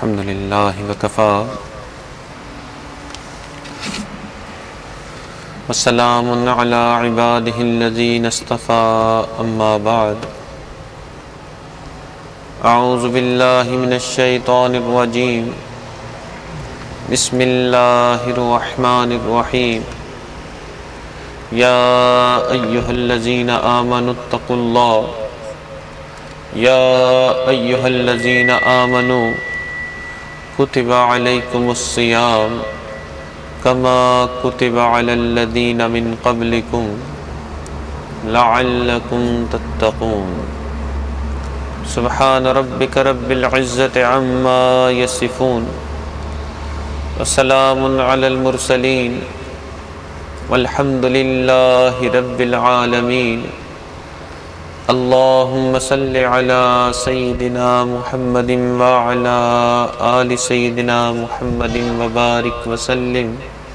الحمد لله وكفى والسلام على عباده الذين اصطفى أما بعد أعوذ بالله من الشيطان الرجيم بسم الله الرحمن الرحيم يا أيها الذين آمنوا اتقوا الله يا أيها الذين آمنوا كتب عليكم الصيام كما كتب على الذين من قبلكم لعلكم تتقون سبحان ربك رب العزة عما يصفون وسلام على المرسلين والحمد لله رب العالمين اللهم صل على سيدنا محمد وعلى آل سيدنا محمد وبارك وسلم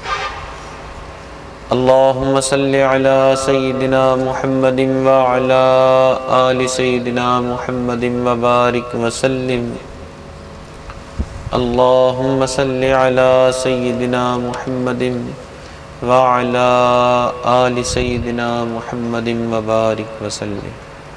اللهم صل على سيدنا محمد وعلى آل سيدنا محمد وبارك وسلم اللهم صل على سيدنا محمد وعلى آل سيدنا محمد وبارك وسلم۔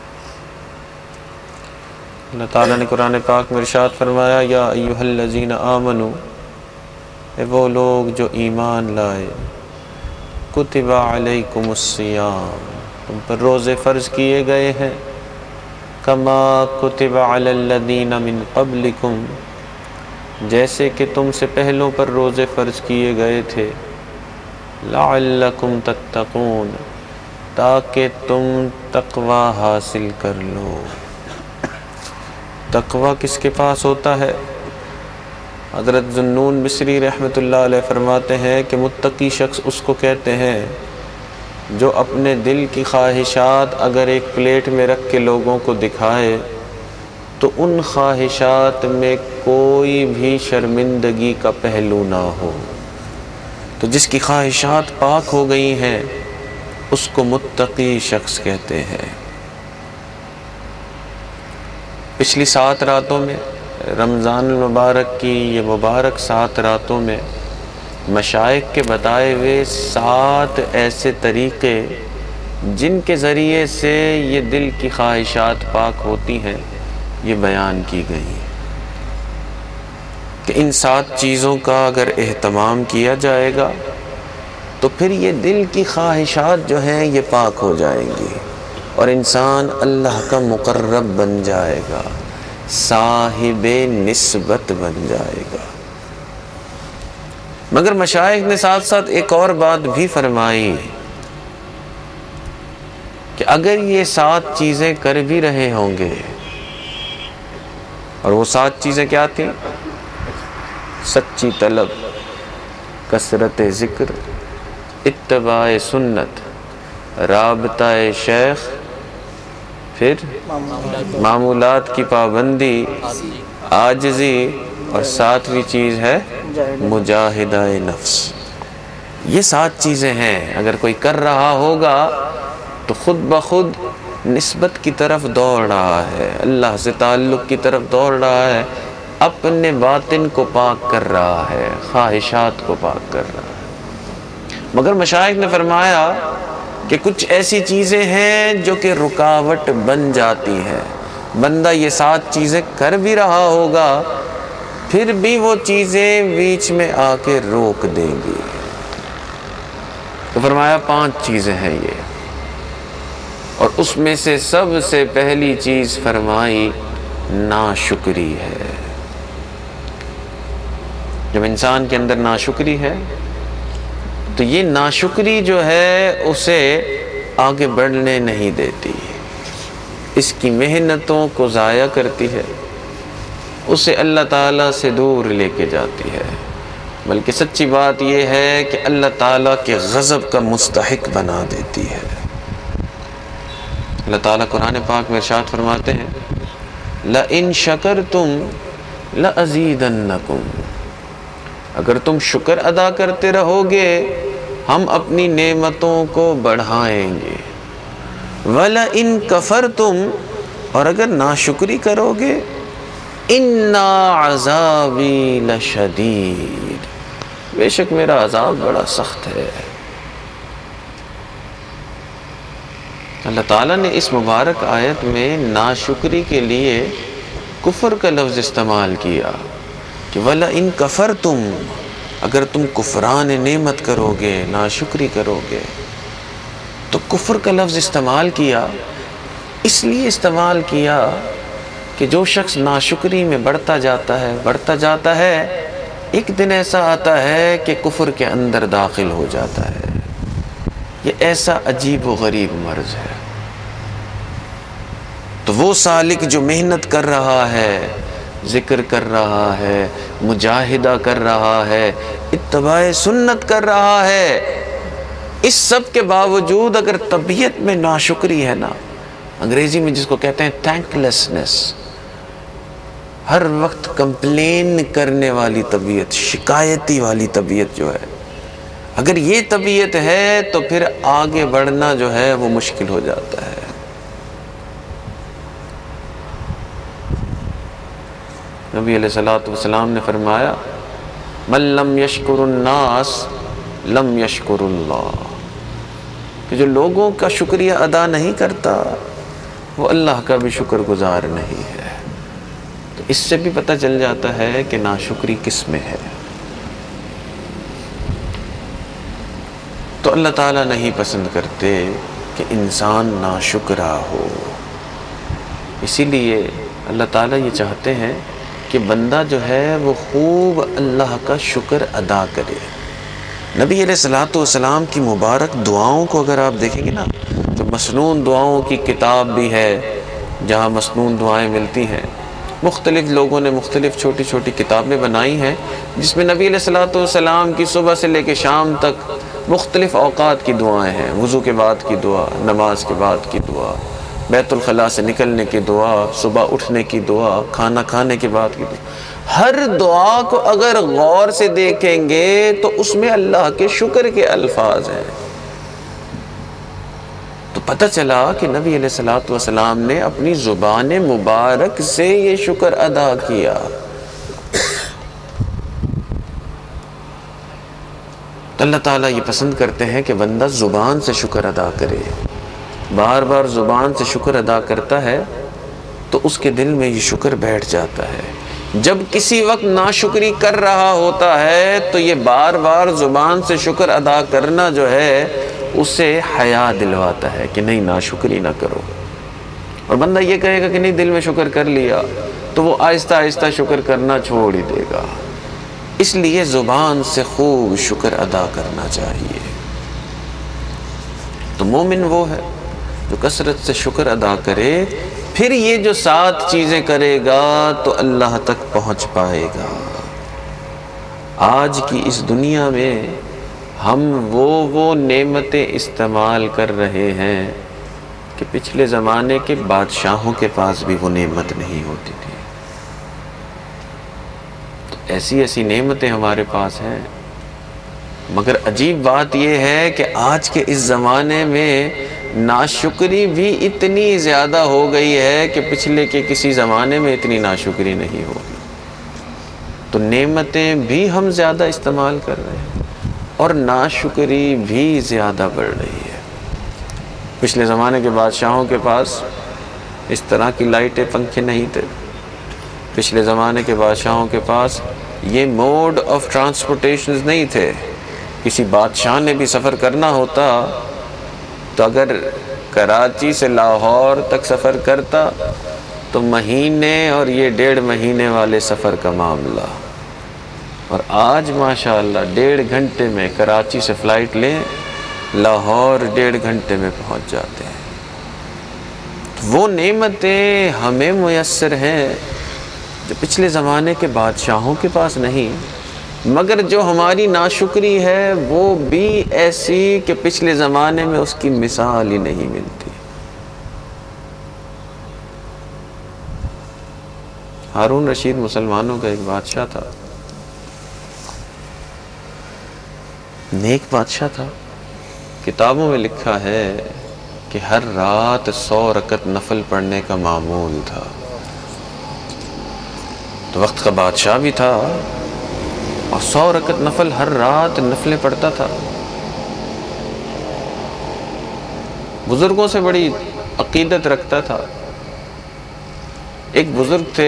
اللہ تعالیٰ نے قرآن پاک میں ارشاد فرمایا یا ایھا الذین آمنوا، اے وہ لوگ جو ایمان لائے، کتب علیکم الصیام، تم پر روزے فرض کیے گئے ہیں، کما کتب علی الذین من قبلکم، جیسے کہ تم سے پہلوں پر روزے فرض کیے گئے تھے، لعلکم تتقون، تاکہ تم تقوی حاصل کر لو۔ تقوی کس کے پاس ہوتا ہے؟ حضرت ذوالنون مصری رحمۃ اللہ علیہ فرماتے ہیں کہ متقی شخص اس کو کہتے ہیں جو اپنے دل کی خواہشات اگر ایک پلیٹ میں رکھ کے لوگوں کو دکھائے تو ان خواہشات میں کوئی بھی شرمندگی کا پہلو نہ ہو۔ تو جس کی خواہشات پاک ہو گئی ہیں اس کو متقی شخص کہتے ہیں۔ پچھلی 7 راتوں میں، رمضان المبارک کی یہ مبارک 7 راتوں میں، مشائخ کے بتائے ہوئے 7 ایسے طریقے جن کے ذریعے سے یہ دل کی خواہشات پاک ہوتی ہیں یہ بیان کی گئی ہیں کہ ان 7 چیزوں کا اگر اہتمام کیا جائے گا تو پھر یہ دل کی خواہشات جو ہیں یہ پاک ہو جائیں گی اور انسان اللہ کا مقرب بن جائے گا، صاحب نسبت بن جائے گا۔ مگر مشائخ نے ساتھ ساتھ ایک اور بات بھی فرمائی کہ اگر یہ 7 چیزیں کر بھی رہے ہوں گے، اور وہ 7 چیزیں کیا تھیں؟ سچی طلب، کثرت ذکر، اتباع سنت، رابطہ شیخ، پھر معمولات کی پابندی، عاجزی، اور 7ویں چیز ہے مجاہدہ نفس۔ یہ 7 چیزیں ہیں، اگر کوئی کر رہا ہوگا تو خود بخود نسبت کی طرف دوڑ رہا ہے، اللہ سے تعلق کی طرف دوڑ رہا ہے، اپنے باطن کو پاک کر رہا ہے، خواہشات کو پاک کر رہا ہے۔ مگر مشائخ نے فرمایا کہ کچھ ایسی چیزیں ہیں جو کہ رکاوٹ بن جاتی ہیں، بندہ یہ 7 چیزیں کر بھی رہا ہوگا پھر بھی وہ چیزیں بیچ میں آ کے روک دیں گی۔ تو فرمایا 5 چیزیں ہیں یہ، اور اس میں سے سب سے پہلی چیز فرمائی ناشکری ہے۔ جب انسان کے اندر ناشکری ہے تو یہ ناشکری جو ہے اسے آگے بڑھنے نہیں دیتی، اس کی محنتوں کو ضائع کرتی ہے، اسے اللہ تعالیٰ سے دور لے کے جاتی ہے، بلکہ سچی بات یہ ہے کہ اللہ تعالیٰ کے غضب کا مستحق بنا دیتی ہے۔ اللہ تعالیٰ قرآن پاک میں ارشاد فرماتے ہیں لَإِن شَكَرْتُمْ لَأَزِيدَنَّكُمْ، اگر تم شکر ادا کرتے رہو گے ہم اپنی نعمتوں کو بڑھائیں گے، وَلَئِن كَفَرْتُمْ، اور اگر ناشکری کرو گے، ان عذابی لشدید، بے شک میرا عذاب بڑا سخت ہے۔ اللہ تعالیٰ نے اس مبارک آیت میں ناشکری کے لیے کفر کا لفظ استعمال کیا کہ وَلَئِن كَفَرْتُمْ، اگر تم کفران نعمت کرو گے، ناشکری کرو گے، تو کفر کا لفظ استعمال کیا، اس لیے استعمال کیا کہ جو شخص ناشکری میں بڑھتا جاتا ہے، ایک دن ایسا آتا ہے کہ کفر کے اندر داخل ہو جاتا ہے۔ یہ ایسا عجیب و غریب مرض ہے۔ تو وہ سالک جو محنت کر رہا ہے، ذکر کر رہا ہے، مجاہدہ کر رہا ہے، اتباع سنت کر رہا ہے، اس سب کے باوجود اگر طبیعت میں ناشکری ہے نا، انگریزی میں جس کو کہتے ہیں تھینکلیسنس، ہر وقت کمپلین کرنے والی طبیعت، شکایتی والی طبیعت جو ہے، اگر یہ طبیعت ہے تو پھر آگے بڑھنا جو ہے وہ مشکل ہو جاتا ہے۔ نبی علیہ السلام نے فرمایا من لم یشکر الناس لم یشکر اللہ، کہ جو لوگوں کا شکریہ ادا نہیں کرتا وہ اللہ کا بھی شکر گزار نہیں ہے۔ تو اس سے بھی پتہ چل جاتا ہے کہ ناشکری کس میں ہے۔ تو اللہ تعالیٰ نہیں پسند کرتے کہ انسان ناشکرا ہو، اسی لیے اللہ تعالیٰ یہ چاہتے ہیں کہ بندہ جو ہے وہ خوب اللہ کا شکر ادا کرے۔ نبی علیہ السلام کی مبارک دعاؤں کو اگر آپ دیکھیں گے نا، تو مسنون دعاؤں کی کتاب بھی ہے جہاں مسنون دعائیں ملتی ہیں۔ مختلف لوگوں نے مختلف چھوٹی چھوٹی کتابیں بنائی ہیں جس میں نبی علیہ السلام کی صبح سے لے کے شام تک مختلف اوقات کی دعائیں ہیں، وضو کے بعد کی دعا، نماز کے بعد کی دعا، بیت الخلاء سے نکلنے کی دعا، صبح اٹھنے کی دعا، کھانا کھانے کے بعد کی دعا۔ ہر دعا کو اگر غور سے دیکھیں گے تو اس میں اللہ کے شکر کے الفاظ ہیں۔ تو پتہ چلا کہ نبی علیہ السلام نے اپنی زبان مبارک سے یہ شکر ادا کیا۔ تو اللہ تعالیٰ یہ پسند کرتے ہیں کہ بندہ زبان سے شکر ادا کرے، بار بار زبان سے شکر ادا کرتا ہے تو اس کے دل میں یہ شکر بیٹھ جاتا ہے۔ جب کسی وقت ناشکری کر رہا ہوتا ہے تو یہ بار بار زبان سے شکر ادا کرنا جو ہے اسے حیا دلواتا ہے کہ نہیں ناشکری نہ کرو، اور بندہ یہ کہے گا کہ نہیں دل میں شکر کر لیا تو وہ آہستہ آہستہ شکر کرنا چھوڑ ہی دے گا۔ اس لیے زبان سے خوب شکر ادا کرنا چاہیے۔ تو مومن وہ ہے جو کثرت سے شکر ادا کرے، پھر یہ جو 7 چیزیں کرے گا تو اللہ تک پہنچ پائے گا۔ آج کی اس دنیا میں ہم وہ نعمتیں استعمال کر رہے ہیں کہ پچھلے زمانے کے بادشاہوں کے پاس بھی وہ نعمت نہیں ہوتی تھی۔ تو ایسی نعمتیں ہمارے پاس ہیں، مگر عجیب بات یہ ہے کہ آج کے اس زمانے میں ناشکری بھی اتنی زیادہ ہو گئی ہے کہ پچھلے کے کسی زمانے میں اتنی ناشکری نہیں ہوگی۔ تو نعمتیں بھی ہم زیادہ استعمال کر رہے ہیں اور ناشکری بھی زیادہ بڑھ رہی ہے۔ پچھلے زمانے کے بادشاہوں کے پاس اس طرح کی لائٹیں پنکھے نہیں تھے، پچھلے زمانے کے بادشاہوں کے پاس یہ موڈ آف ٹرانسپورٹیشن نہیں تھے۔ کسی بادشاہ نے بھی سفر کرنا ہوتا تو اگر کراچی سے لاہور تک سفر کرتا تو مہینے اور یہ 1.5 مہینے والے سفر کا معاملہ، اور آج ماشاءاللہ 1.5 گھنٹے میں کراچی سے فلائٹ لیں، لاہور 1.5 گھنٹے میں پہنچ جاتے ہیں۔ وہ نعمتیں ہمیں میسر ہیں جو پچھلے زمانے کے بادشاہوں کے پاس نہیں، مگر جو ہماری ناشکری ہے وہ بھی ایسی کہ پچھلے زمانے میں اس کی مثال ہی نہیں ملتی۔ ہارون رشید مسلمانوں کا ایک بادشاہ تھا، نیک بادشاہ تھا۔ کتابوں میں لکھا ہے کہ ہر رات 100 رکعت نفل پڑھنے کا معمول تھا۔ تو وقت کا بادشاہ بھی تھا اور 100 رکعت نفل ہر رات نفلیں پڑھتا تھا. بزرگوں سے بڑی عقیدت رکھتا تھا. ایک بزرگ تھے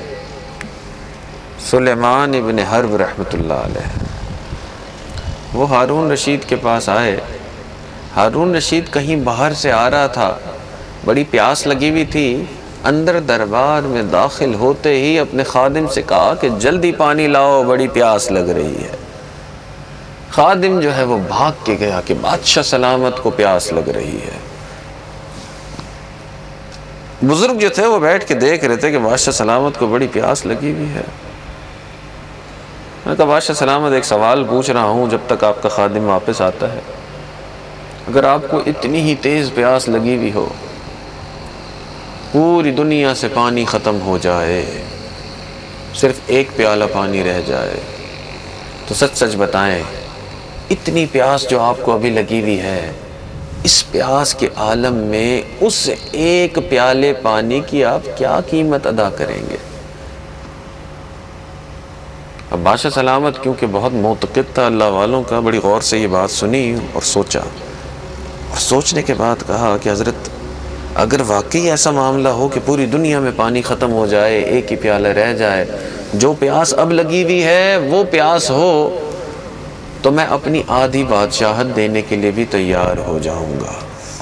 سلیمان ابن حرب رحمۃ اللہ علیہ. وہ ہارون رشید کے پاس آئے. ہارون رشید کہیں باہر سے آ رہا تھا, بڑی پیاس لگی ہوئی تھی. اندر دربار میں داخل ہوتے ہی اپنے خادم سے کہا کہ جلدی پانی لاؤ, بڑی پیاس لگ رہی ہے. خادم جو ہے وہ بھاگ کے گیا کہ بادشاہ سلامت کو پیاس لگ رہی ہے. بزرگ جو تھے وہ بیٹھ کے دیکھ رہے تھے کہ بادشاہ سلامت کو بڑی پیاس لگی ہوئی ہے. میں کہا بادشاہ سلامت ایک سوال پوچھ رہا ہوں جب تک آپ کا خادم واپس آتا ہے. اگر آپ کو اتنی ہی تیز پیاس لگی ہوئی ہو, پوری دنیا سے پانی ختم ہو جائے, صرف ایک پیالہ پانی رہ جائے, تو سچ سچ بتائیں اتنی پیاس جو آپ کو ابھی لگی ہوئی ہے, اس پیاس کے عالم میں اس ایک پیالے پانی کی آپ کیا قیمت ادا کریں گے؟ اب بادشاہ سلامت کیونکہ بہت معتقد تھا اللہ والوں کا, بڑی غور سے یہ بات سنی اور سوچا, اور سوچنے کے بعد کہا کہ حضرت اگر واقعی ایسا معاملہ ہو کہ پوری دنیا میں پانی ختم ہو جائے, ایک ہی پیالہ رہ جائے, جو پیاس اب لگی ہوئی ہے وہ پیاس ہو, تو میں اپنی آدھی بادشاہت دینے کے لیے بھی تیار ہو جاؤں گا.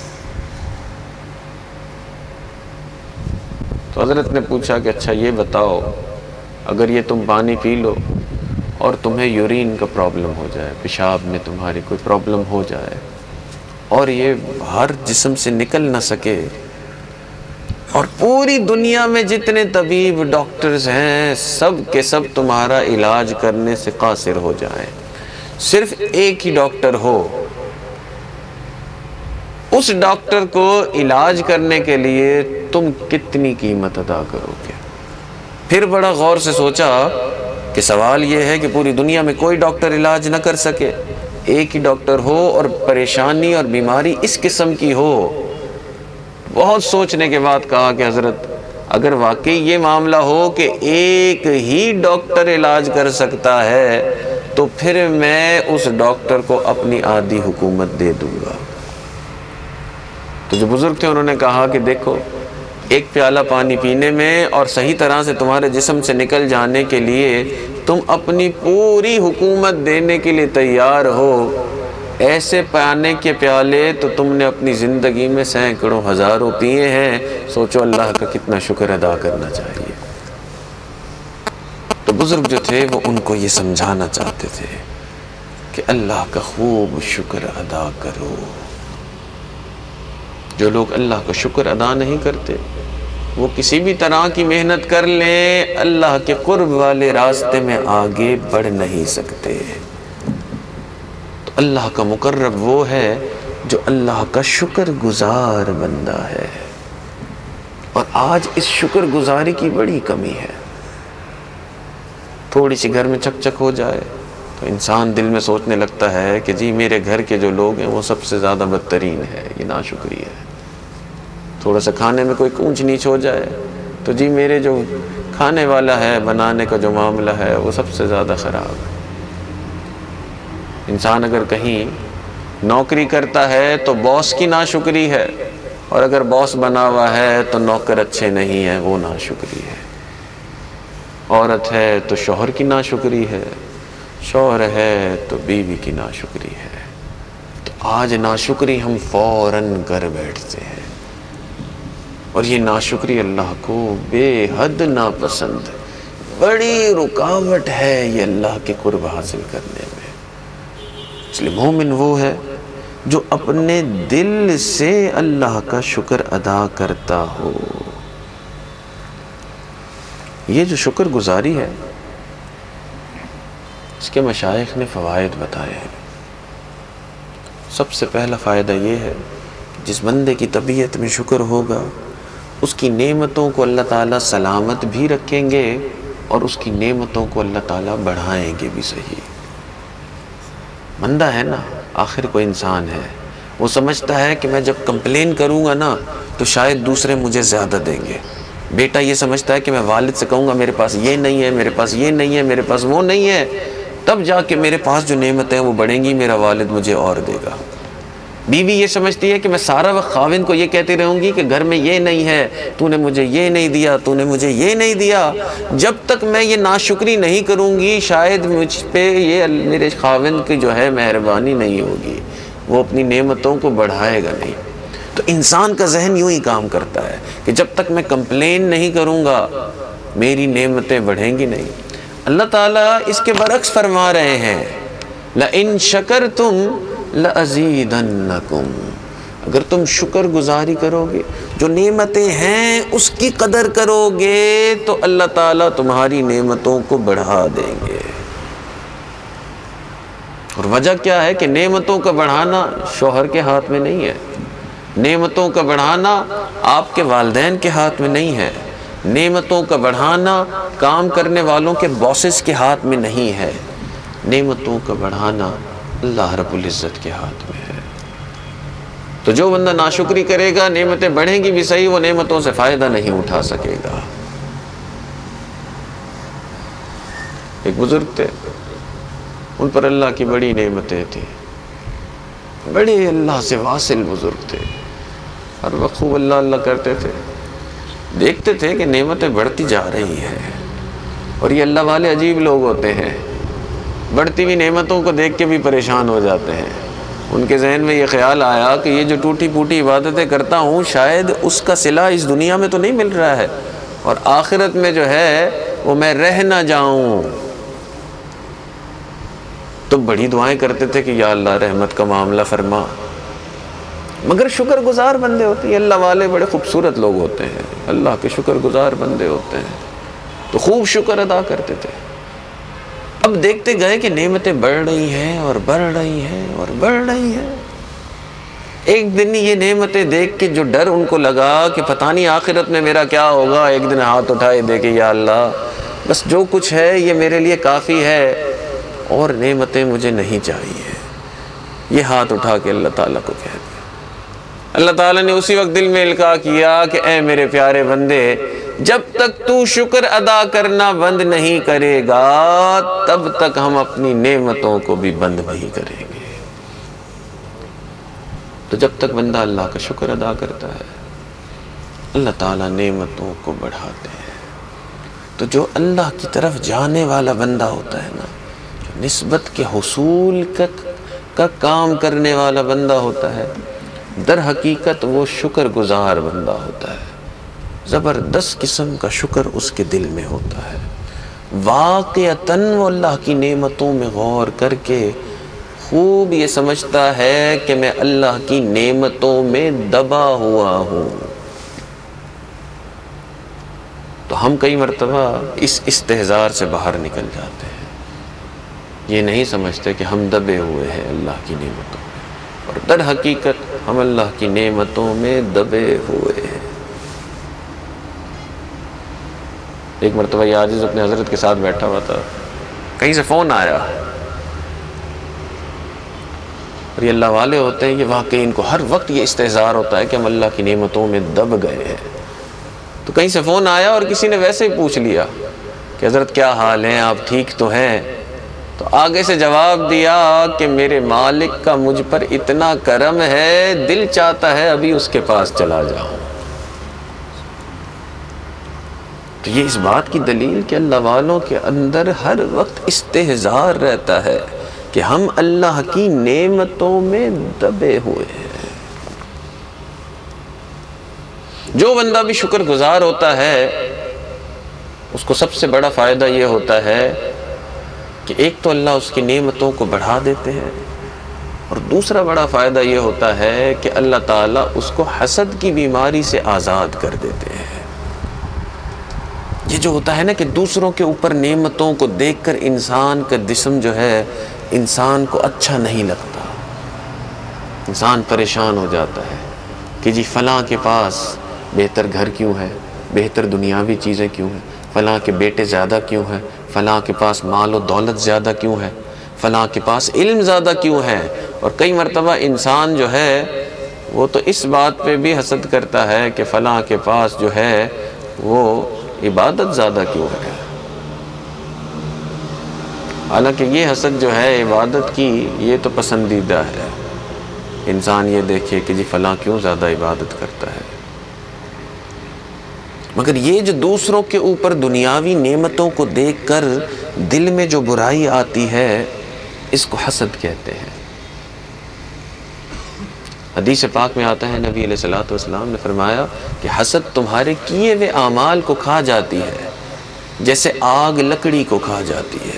تو حضرت نے پوچھا کہ اچھا یہ بتاؤ, اگر یہ تم پانی پی لو اور تمہیں یورین کا پرابلم ہو جائے, پیشاب میں تمہاری کوئی پرابلم ہو جائے, اور یہ ہر جسم سے نکل نہ سکے, اور پوری دنیا میں جتنے طبیب ڈاکٹرز ہیں سب کے سب تمہارا علاج کرنے سے قاصر ہو جائیں, صرف ایک ہی ڈاکٹر ہو, اس ڈاکٹر کو علاج کرنے کے لیے تم کتنی قیمت ادا کرو گے؟ پھر بڑا غور سے سوچا کہ سوال یہ ہے کہ پوری دنیا میں کوئی ڈاکٹر علاج نہ کر سکے, ایک ہی ڈاکٹر ہو اور پریشانی اور بیماری اس قسم کی ہو. بہت سوچنے کے بعد کہا کہ حضرت اگر واقعی یہ معاملہ ہو کہ ایک ہی ڈاکٹر علاج کر سکتا ہے, تو پھر میں اس ڈاکٹر کو اپنی آدھی حکومت دے دوں گا. تو جو بزرگ تھے انہوں نے کہا کہ دیکھو, ایک پیالہ پانی پینے میں اور صحیح طرح سے تمہارے جسم سے نکل جانے کے لیے تم اپنی پوری حکومت دینے کے لیے تیار ہو, ایسے پانے کے پیالے تو تم نے اپنی زندگی میں سینکڑوں ہزاروں پیے ہیں. سوچو اللہ کا کتنا شکر ادا کرنا چاہیے. تو بزرگ جو تھے وہ ان کو یہ سمجھانا چاہتے تھے کہ اللہ کا خوب شکر ادا کرو. جو لوگ اللہ کا شکر ادا نہیں کرتے وہ کسی بھی طرح کی محنت کر لیں, اللہ کے قرب والے راستے میں آگے بڑھ نہیں سکتے. تو اللہ کا مقرب وہ ہے جو اللہ کا شکر گزار بندہ ہے, اور آج اس شکر گزاری کی بڑی کمی ہے. تھوڑی سی گھر میں چک چک ہو جائے تو انسان دل میں سوچنے لگتا ہے کہ جی میرے گھر کے جو لوگ ہیں وہ سب سے زیادہ بدترین ہے, یہ ناشکری ہے. تھوڑا سا کھانے میں کوئی اونچ نیچ ہو جائے تو جی میرے جو کھانے والا ہے, بنانے کا جو معاملہ ہے وہ سب سے زیادہ خراب ہے. انسان اگر کہیں نوکری کرتا ہے تو باس کی ناشکری ہے, اور اگر باس بنا ہوا ہے تو نوکر اچھے نہیں ہیں, وہ ناشکری ہے. عورت ہے تو شوہر کی ناشکری ہے, شوہر ہے تو بیوی کی ناشکری ہے. تو آج ناشکری ہم فوراً کر بیٹھتے ہیں, اور یہ ناشکری اللہ کو بے حد ناپسند, بڑی رکاوٹ ہے یہ اللہ کے قرب حاصل کرنے میں. اس لیے مومن وہ ہے جو اپنے دل سے اللہ کا شکر ادا کرتا ہو. یہ جو شکر گزاری ہے اس کے مشائخ نے فوائد بتائے ہیں. سب سے پہلا فائدہ یہ ہے کہ جس بندے کی طبیعت میں شکر ہوگا اس کی نعمتوں کو اللہ تعالیٰ سلامت بھی رکھیں گے, اور اس کی نعمتوں کو اللہ تعالیٰ بڑھائیں گے بھی. صحیح بندہ ہے نا, آخر کوئی انسان ہے, وہ سمجھتا ہے کہ میں جب کمپلین کروں گا نا تو شاید دوسرے مجھے زیادہ دیں گے, بیٹا یہ سمجھتا ہے کہ میں والد سے کہوں گا میرے پاس یہ نہیں ہے، میرے پاس یہ نہیں ہے، میرے پاس وہ نہیں ہے، تب جا کے میرے پاس جو نعمتیں ہیں وہ بڑھیں گی، میرا والد مجھے اور دے گا۔ بیوی یہ سمجھتی ہے کہ میں سارا وقت خاوند کو یہ کہتی رہوں گی کہ گھر میں یہ نہیں ہے، تو نے مجھے یہ نہیں دیا، تو نے مجھے یہ نہیں دیا، جب تک میں یہ ناشکری نہیں کروں گی شاید مجھ پہ یہ میرے خاوند کی جو ہے مہربانی نہیں ہوگی، وہ اپنی نعمتوں کو بڑھائے گا نہیں۔ تو انسان کا ذہن یوں ہی کام کرتا ہے کہ جب تک میں کمپلین نہیں کروں گا میری نعمتیں بڑھیں گی نہیں۔ اللہ تعالیٰ اس کے برعکس فرما رہے ہیں لَإِن شَكَرْتُمْ لَأَزِيدَنَّكُمْ، اگر تم شکر گزاری کرو گے، جو نعمتیں ہیں اس کی قدر کرو گے تو اللہ تعالیٰ تمہاری نعمتوں کو بڑھا دیں گے۔ اور وجہ کیا ہے کہ نعمتوں کا بڑھانا شوہر کے ہاتھ میں نہیں ہے، نعمتوں کا بڑھانا آپ کے والدین کے ہاتھ میں نہیں ہے، نعمتوں کا بڑھانا کام کرنے والوں کے باسز کے ہاتھ میں نہیں ہے، نعمتوں کا بڑھانا اللہ رب العزت کے ہاتھ میں ہے۔ تو جو بندہ ناشکری کرے گا نعمتیں بڑھیں گی بھی صحیح، وہ نعمتوں سے فائدہ نہیں اٹھا سکے گا۔ ایک بزرگ تھے، ان پر اللہ کی بڑی نعمتیں تھیں، بڑے اللہ سے واصل بزرگ تھے، ہر وقت خوب اللہ اللہ کرتے تھے، دیکھتے تھے کہ نعمتیں بڑھتی جا رہی ہیں، اور یہ اللہ والے عجیب لوگ ہوتے ہیں، بڑھتی ہوئی نعمتوں کو دیکھ کے بھی پریشان ہو جاتے ہیں۔ ان کے ذہن میں یہ خیال آیا کہ یہ جو ٹوٹی پھوٹی عبادتیں کرتا ہوں شاید اس کا صلہ اس دنیا میں تو نہیں مل رہا ہے، اور آخرت میں جو ہے وہ میں رہ نہ جاؤں۔ تو بڑی دعائیں کرتے تھے کہ یا اللہ رحمت کا معاملہ فرما، مگر شکر گزار بندے ہوتے ہیں، اللہ والے بڑے خوبصورت لوگ ہوتے ہیں، اللہ کے شکر گزار بندے ہوتے ہیں، تو خوب شکر ادا کرتے تھے۔ اب دیکھتے گئے کہ نعمتیں بڑھ رہی ہیں اور بڑھ رہی ہیں اور بڑھ رہی ہیں۔ ایک دن یہ نعمتیں دیکھ کے جو ڈر ان کو لگا کہ پتہ نہیں آخرت میں میرا کیا ہوگا، ایک دن ہاتھ اٹھائے دیکھے یا اللہ بس جو کچھ ہے یہ میرے لیے کافی ہے اور نعمتیں مجھے نہیں چاہیے۔ یہ ہاتھ اٹھا کے اللہ تعالیٰ کو کہہ دیا۔ اللہ تعالیٰ نے اسی وقت دل میں القاء کیا کہ اے میرے پیارے بندے، جب تک تو شکر ادا کرنا بند نہیں کرے گا تب تک ہم اپنی نعمتوں کو بھی بند نہیں کریں گے۔ تو جب تک بندہ اللہ کا شکر ادا کرتا ہے اللہ تعالیٰ نعمتوں کو بڑھاتے ہیں۔ تو جو اللہ کی طرف جانے والا بندہ ہوتا ہے نا، جو نسبت کے حصول کا کام کرنے والا بندہ ہوتا ہے، در حقیقت وہ شکر گزار بندہ ہوتا ہے، زبردست قسم کا شکر اس کے دل میں ہوتا ہے۔ واقعتاً وہ اللہ کی نعمتوں میں غور کر کے خوب یہ سمجھتا ہے کہ میں اللہ کی نعمتوں میں دبا ہوا ہوں۔ تو ہم کئی مرتبہ اس استحضار سے باہر نکل جاتے ہیں، یہ نہیں سمجھتے کہ ہم دبے ہوئے ہیں اللہ کی نعمتوں میں، اور در حقیقت ہم اللہ کی نعمتوں میں دبے ہوئے ہیں۔ ایک مرتبہ یہ عاجز اپنے حضرت کے ساتھ بیٹھا ہوا تھا، کہیں سے فون آیا، اور یہ اللہ والے ہوتے ہیں، یہ واقعی ان کو ہر وقت یہ استحضار ہوتا ہے کہ ہم اللہ کی نعمتوں میں دب گئے ہیں۔ تو کہیں سے فون آیا اور کسی نے ویسے ہی پوچھ لیا کہ حضرت کیا حال ہیں، آپ ٹھیک تو ہیں؟ تو آگے سے جواب دیا کہ میرے مالک کا مجھ پر اتنا کرم ہے، دل چاہتا ہے ابھی اس کے پاس چلا جاؤں۔ تو یہ اس بات کی دلیل کہ اللہ والوں کے اندر ہر وقت استحضار رہتا ہے کہ ہم اللہ کی نعمتوں میں دبے ہوئے ہیں۔ جو بندہ بھی شکر گزار ہوتا ہے اس کو سب سے بڑا فائدہ یہ ہوتا ہے کہ ایک تو اللہ اس کی نعمتوں کو بڑھا دیتے ہیں، اور دوسرا بڑا فائدہ یہ ہوتا ہے کہ اللہ تعالیٰ اس کو حسد کی بیماری سے آزاد کر دیتے ہیں۔ یہ جو ہوتا ہے نا کہ دوسروں کے اوپر نعمتوں کو دیکھ کر انسان کا جسم جو ہے انسان کو اچھا نہیں لگتا، انسان پریشان ہو جاتا ہے کہ جی فلاں کے پاس بہتر گھر کیوں ہے، بہتر دنیاوی چیزیں کیوں ہیں، فلاں کے بیٹے زیادہ کیوں ہیں، فلاں کے پاس مال و دولت زیادہ کیوں ہے، فلاں کے پاس علم زیادہ کیوں ہے۔ اور کئی مرتبہ انسان جو ہے وہ تو اس بات پہ بھی حسد کرتا ہے کہ فلاں کے پاس جو ہے وہ عبادت زیادہ کیوں ہے؟ حالانکہ یہ حسد جو ہے عبادت کی، یہ تو پسندیدہ ہے، انسان یہ دیکھے کہ جی فلاں کیوں زیادہ عبادت کرتا ہے، مگر یہ جو دوسروں کے اوپر دنیاوی نعمتوں کو دیکھ کر دل میں جو برائی آتی ہے، اس کو حسد کہتے ہیں۔ حدیث پاک میں آتا ہے، نبی علیہ الصلوۃ والسلام نے فرمایا کہ حسد تمہارے کیے ہوئے اعمال کو کھا جاتی ہے جیسے آگ لکڑی کو کھا جاتی ہے۔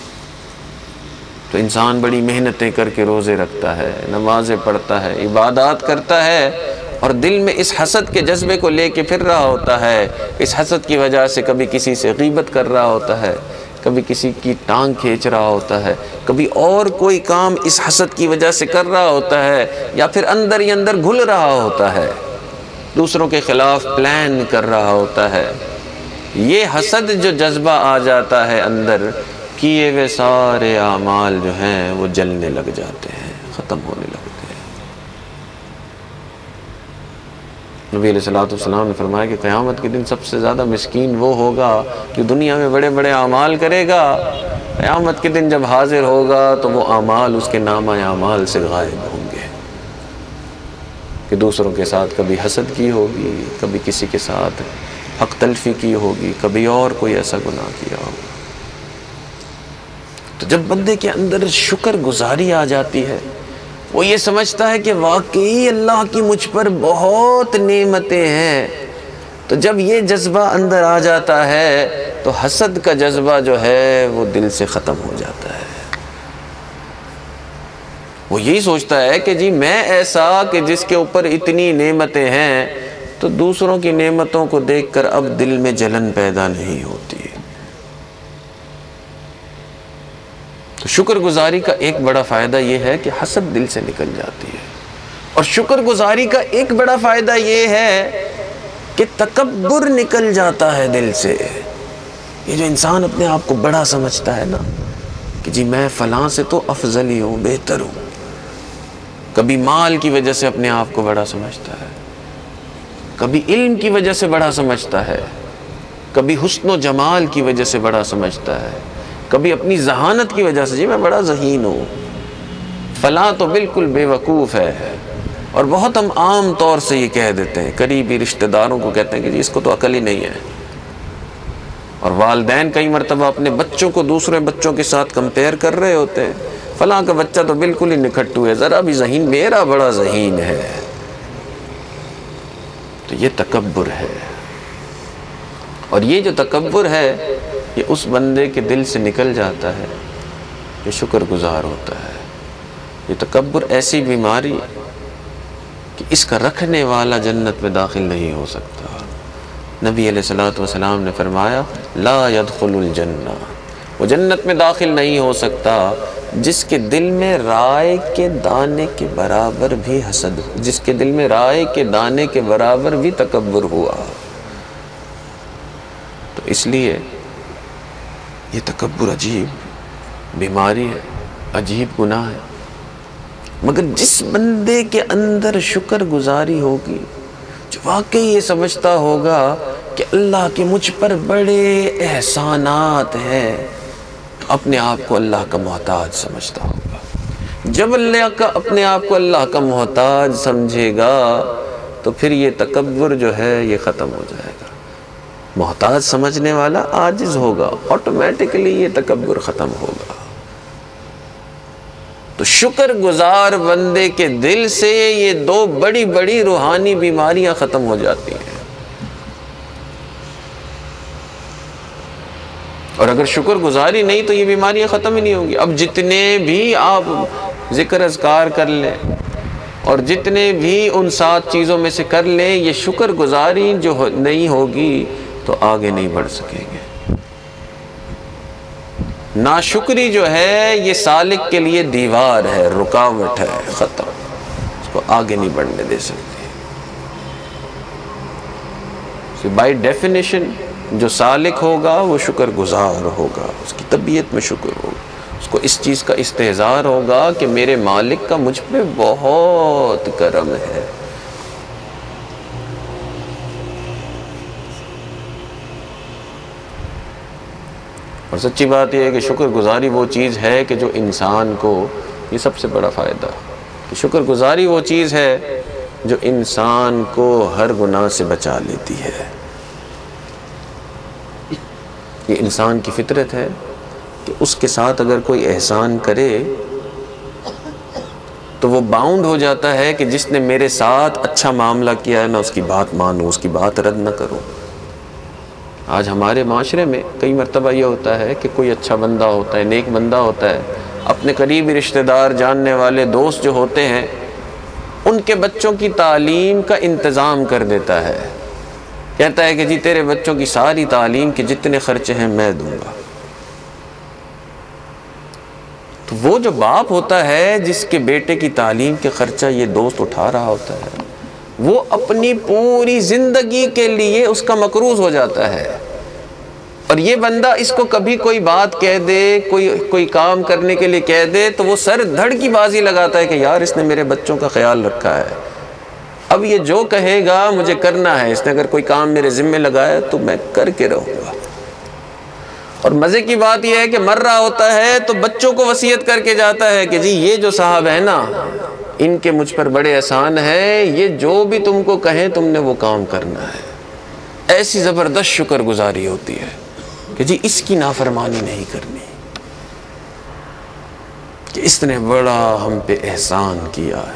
تو انسان بڑی محنتیں کر کے روزے رکھتا ہے، نمازیں پڑھتا ہے، عبادات کرتا ہے، اور دل میں اس حسد کے جذبے کو لے کے پھر رہا ہوتا ہے۔ اس حسد کی وجہ سے کبھی کسی سے غیبت کر رہا ہوتا ہے، کبھی کسی کی ٹانگ کھینچ رہا ہوتا ہے، کبھی اور کوئی کام اس حسد کی وجہ سے کر رہا ہوتا ہے، یا پھر اندر ہی اندر گھل رہا ہوتا ہے، دوسروں کے خلاف پلان کر رہا ہوتا ہے۔ یہ حسد جو جذبہ آ جاتا ہے اندر، کیے ہوئے سارے اعمال جو ہیں وہ جلنے لگ جاتے ہیں، ختم ہونے لگتے ہیں۔ نبی علیہ الصلوۃ والسلام نے فرمایا کہ قیامت کے دن سب سے زیادہ مسکین وہ ہوگا جو دنیا میں بڑے بڑے اعمال کرے گا، قیامت کے دن جب حاضر ہوگا تو وہ اعمال اس کے نامہ اعمال سے غائب ہوں گے، کہ دوسروں کے ساتھ کبھی حسد کی ہوگی، کبھی کسی کے ساتھ حق تلفی کی ہوگی، کبھی اور کوئی ایسا گناہ کیا ہوگا۔ تو جب بندے کے اندر شکر گزاری آ جاتی ہے، وہ یہ سمجھتا ہے کہ واقعی اللہ کی مجھ پر بہت نعمتیں ہیں، تو جب یہ جذبہ اندر آ جاتا ہے تو حسد کا جذبہ جو ہے وہ دل سے ختم ہو جاتا ہے۔ وہ یہی سوچتا ہے کہ جی میں ایسا کہ جس کے اوپر اتنی نعمتیں ہیں، تو دوسروں کی نعمتوں کو دیکھ کر اب دل میں جلن پیدا نہیں ہوتی۔ تو شکر گزاری کا ایک بڑا فائدہ یہ ہے کہ حسد دل سے نکل جاتی ہے، اور شکر گزاری کا ایک بڑا فائدہ یہ ہے کہ تکبر نکل جاتا ہے دل سے۔ یہ جو انسان اپنے آپ کو بڑا سمجھتا ہے نا، کہ جی میں فلاں سے تو افضل ہی ہوں، بہتر ہوں، کبھی مال کی وجہ سے اپنے آپ کو بڑا سمجھتا ہے، کبھی علم کی وجہ سے بڑا سمجھتا ہے، کبھی حسن و جمال کی وجہ سے بڑا سمجھتا ہے، کبھی اپنی ذہانت کی وجہ سے جی میں بڑا ذہین ہوں، فلاں تو بالکل بے وقوف ہے۔ اور بہت ہم عام طور سے یہ کہہ دیتے ہیں، قریبی رشتہ داروں کو کہتے ہیں کہ جی اس کو تو عقل ہی نہیں ہے، اور والدین کئی مرتبہ اپنے بچوں کو دوسرے بچوں کے ساتھ کمپیئر کر رہے ہوتے ہیں، فلاں کا بچہ تو بالکل ہی نکھٹو ہے، ذرا بھی ذہین، میرا بڑا ذہین ہے۔ تو یہ تکبر ہے، اور یہ جو تکبر ہے یہ اس بندے کے دل سے نکل جاتا ہے جو شکر گزار ہوتا ہے۔ یہ تکبر ایسی بیماری کہ اس کا رکھنے والا جنت میں داخل نہیں ہو سکتا۔ نبی علیہ الصلوۃ والسلام نے فرمایا لا يدخل الجنہ، وہ جنت میں داخل نہیں ہو سکتا جس کے دل میں رائے کے دانے کے برابر بھی حسد، جس کے دل میں رائے کے دانے کے برابر بھی تکبر ہوا۔ تو اس لیے یہ تکبر عجیب بیماری ہے، عجیب گناہ ہے، مگر جس بندے کے اندر شکر گزاری ہوگی، جو واقعی یہ سمجھتا ہوگا کہ اللہ کے مجھ پر بڑے احسانات ہیں، اپنے آپ کو اللہ کا محتاج سمجھتا ہوگا۔ جب اپنے آپ کو اللہ کا محتاج سمجھے گا تو پھر یہ تکبر جو ہے یہ ختم ہو جائے گا۔ محتاج سمجھنے والا عاجز ہوگا، آٹومیٹکلی یہ تکبر ختم ہوگا۔ تو شکر گزار بندے کے دل سے یہ دو بڑی بڑی روحانی بیماریاں ختم ہو جاتی ہیں۔ اور اگر شکر گزاری نہیں تو یہ بیماریاں ختم ہی نہیں ہوں گی۔ اب جتنے بھی آپ ذکر اذکار کر لیں اور جتنے بھی ان 7 چیزوں میں سے کر لیں، یہ شکر گزاری جو نہیں ہوگی تو آگے نہیں بڑھ سکیں گے۔ ناشکری جو ہے یہ سالک کے لیے دیوار ہے، رکاوٹ ہے، ختم، اس کو آگے نہیں بڑھنے دے سکتے۔ بائی ڈیفینیشن جو سالک ہوگا وہ شکر گزار ہوگا، اس کی طبیعت میں شکر ہوگا، اس کو اس چیز کا استحضار ہوگا کہ میرے مالک کا مجھ پہ بہت کرم ہے۔ اور سچی بات یہ ہے کہ شکر گزاری وہ چیز ہے کہ جو انسان کو، یہ سب سے بڑا فائدہ کہ شکر گزاری وہ چیز ہے جو انسان کو ہر گناہ سے بچا لیتی ہے۔ یہ انسان کی فطرت ہے کہ اس کے ساتھ اگر کوئی احسان کرے تو وہ باؤنڈ ہو جاتا ہے کہ جس نے میرے ساتھ اچھا معاملہ کیا ہے میں اس کی بات مانوں، اس کی بات رد نہ کروں۔ آج ہمارے معاشرے میں کئی مرتبہ یہ ہوتا ہے کہ کوئی اچھا بندہ ہوتا ہے، نیک بندہ ہوتا ہے، اپنے قریبی رشتہ دار، جاننے والے دوست جو ہوتے ہیں ان کے بچوں کی تعلیم کا انتظام کر دیتا ہے، کہتا ہے کہ جی تیرے بچوں کی ساری تعلیم کے جتنے خرچے ہیں میں دوں گا۔ تو وہ جو باپ ہوتا ہے جس کے بیٹے کی تعلیم کے خرچہ یہ دوست اٹھا رہا ہوتا ہے، وہ اپنی پوری زندگی کے لیے اس کا مقروض ہو جاتا ہے۔ اور یہ بندہ اس کو کبھی کوئی بات کہہ دے، کوئی کام کرنے کے لیے کہہ دے تو وہ سر دھڑ کی بازی لگاتا ہے کہ یار اس نے میرے بچوں کا خیال رکھا ہے، اب یہ جو کہے گا مجھے کرنا ہے، اس نے اگر کوئی کام میرے ذمہ لگایا تو میں کر کے رہوں گا۔ اور مزے کی بات یہ ہے کہ مر رہا ہوتا ہے تو بچوں کو وصیت کر کے جاتا ہے کہ جی یہ جو صاحب ہے نا ان کے مجھ پر بڑے احسان ہے، یہ جو بھی تم کو کہیں تم نے وہ کام کرنا ہے۔ ایسی زبردست شکر گزاری ہوتی ہے کہ جی اس کی نافرمانی نہیں کرنی، کہ اس نے بڑا ہم پہ احسان کیا ہے۔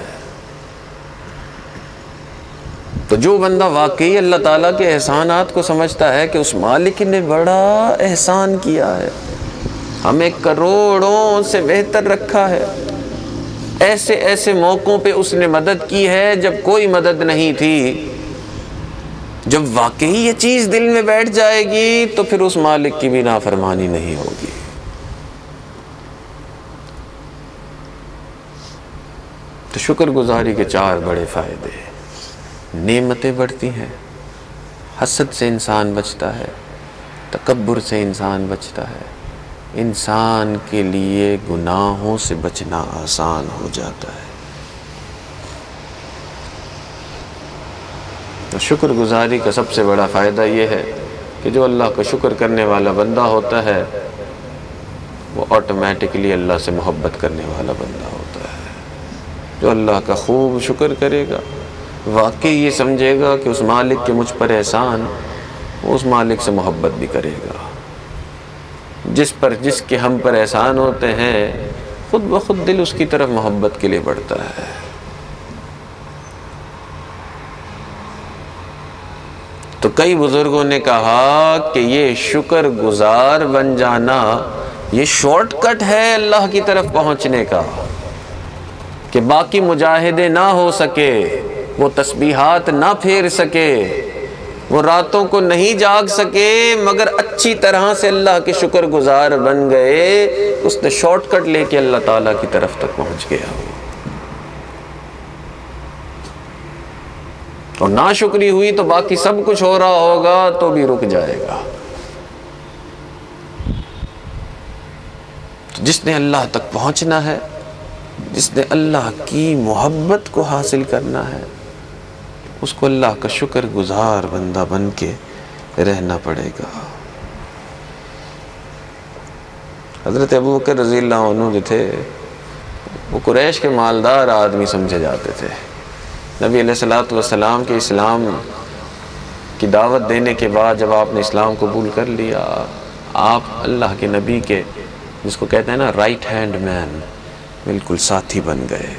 تو جو بندہ واقعی اللہ تعالیٰ کے احسانات کو سمجھتا ہے کہ اس مالک نے بڑا احسان کیا ہے، ہمیں کروڑوں سے بہتر رکھا ہے، ایسے ایسے موقعوں پہ اس نے مدد کی ہے جب کوئی مدد نہیں تھی، جب واقعی یہ چیز دل میں بیٹھ جائے گی تو پھر اس مالک کی بھی نافرمانی نہیں ہوگی۔ تو شکر گزاری کے 4 بڑے فائدے ہیں۔ نعمتیں بڑھتی ہیں، حسد سے انسان بچتا ہے، تکبر سے انسان بچتا ہے، انسان کے لیے گناہوں سے بچنا آسان ہو جاتا ہے۔ تو شکر گزاری کا سب سے بڑا فائدہ یہ ہے کہ جو اللہ کا شکر کرنے والا بندہ ہوتا ہے وہ آٹومیٹکلی اللہ سے محبت کرنے والا بندہ ہوتا ہے۔ جو اللہ کا خوب شکر کرے گا، واقعی یہ سمجھے گا کہ اس مالک کے مجھ پر احسان، وہ اس مالک سے محبت بھی کرے گا۔ جس کے ہم پر احسان ہوتے ہیں خود بخود دل اس کی طرف محبت کے لیے بڑھتا ہے۔ تو کئی بزرگوں نے کہا کہ یہ شکر گزار بن جانا یہ شارٹ کٹ ہے اللہ کی طرف پہنچنے کا، کہ باقی مجاہدے نہ ہو سکے، وہ تسبیحات نہ پھیر سکے، وہ راتوں کو نہیں جاگ سکے، مگر اچھی طرح سے اللہ کے شکر گزار بن گئے، اس نے شارٹ کٹ لے کے اللہ تعالیٰ کی طرف تک پہنچ گیا۔ اور ناشکری ہوئی تو باقی سب کچھ ہو رہا ہوگا تو بھی رک جائے گا۔ جس نے اللہ تک پہنچنا ہے، جس نے اللہ کی محبت کو حاصل کرنا ہے، اس کو اللہ کا شکر گزار بندہ بن کے رہنا پڑے گا۔ حضرت ابو بکر رضی اللہ عنہ جو تھے وہ قریش کے مالدار آدمی سمجھے جاتے تھے۔ نبی علیہ الصلوۃ والسلام کے اسلام کی دعوت دینے کے بعد جب آپ نے اسلام قبول کر لیا، آپ اللہ کے نبی کے جس کو کہتے ہیں نا رائٹ ہینڈ مین، بالکل ساتھی بن گئے،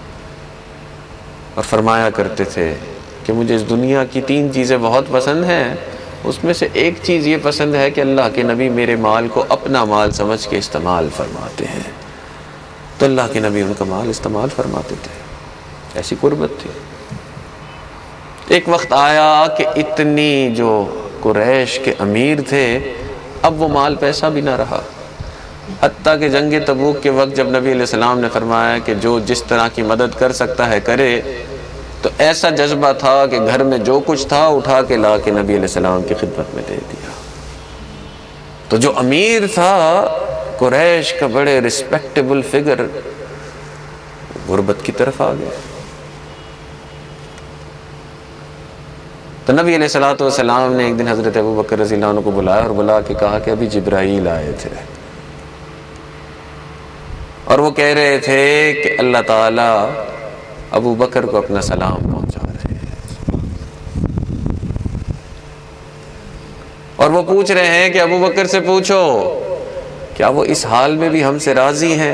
اور فرمایا کرتے تھے کہ مجھے اس دنیا کی 3 چیزیں بہت پسند ہیں، اس میں سے ایک چیز یہ پسند ہے کہ اللہ کے نبی میرے مال کو اپنا مال سمجھ کے استعمال فرماتے ہیں۔ تو اللہ کے نبی ان کا مال استعمال فرماتے تھے، ایسی قربت تھی۔ ایک وقت آیا کہ اتنی جو قریش کے امیر تھے اب وہ مال پیسہ بھی نہ رہا، حتیٰ کہ جنگ تبوک کے وقت جب نبی علیہ السلام نے فرمایا کہ جو جس طرح کی مدد کر سکتا ہے کرے، تو ایسا جذبہ تھا کہ گھر میں جو کچھ تھا اٹھا کے لا کے نبی علیہ السلام کی خدمت میں دے دیا۔ تو جو امیر تھا قریش کا، بڑے ریسپیکٹیبل فگر، غربت کی طرف آ گیا۔ تو نبی علیہ الصلوۃ والسلام نے ایک دن حضرت ابوبکر رضی اللہ عنہ کو بلایا اور بلا کے کہا کہ ابھی جبرائیل آئے تھے اور وہ کہہ رہے تھے کہ اللہ تعالیٰ ابو بکر کو اپنا سلام پہنچا رہے ہیں، اور وہ پوچھ رہے ہیں کہ ابو بکر سے پوچھو کیا وہ اس حال میں بھی ہم سے راضی ہیں؟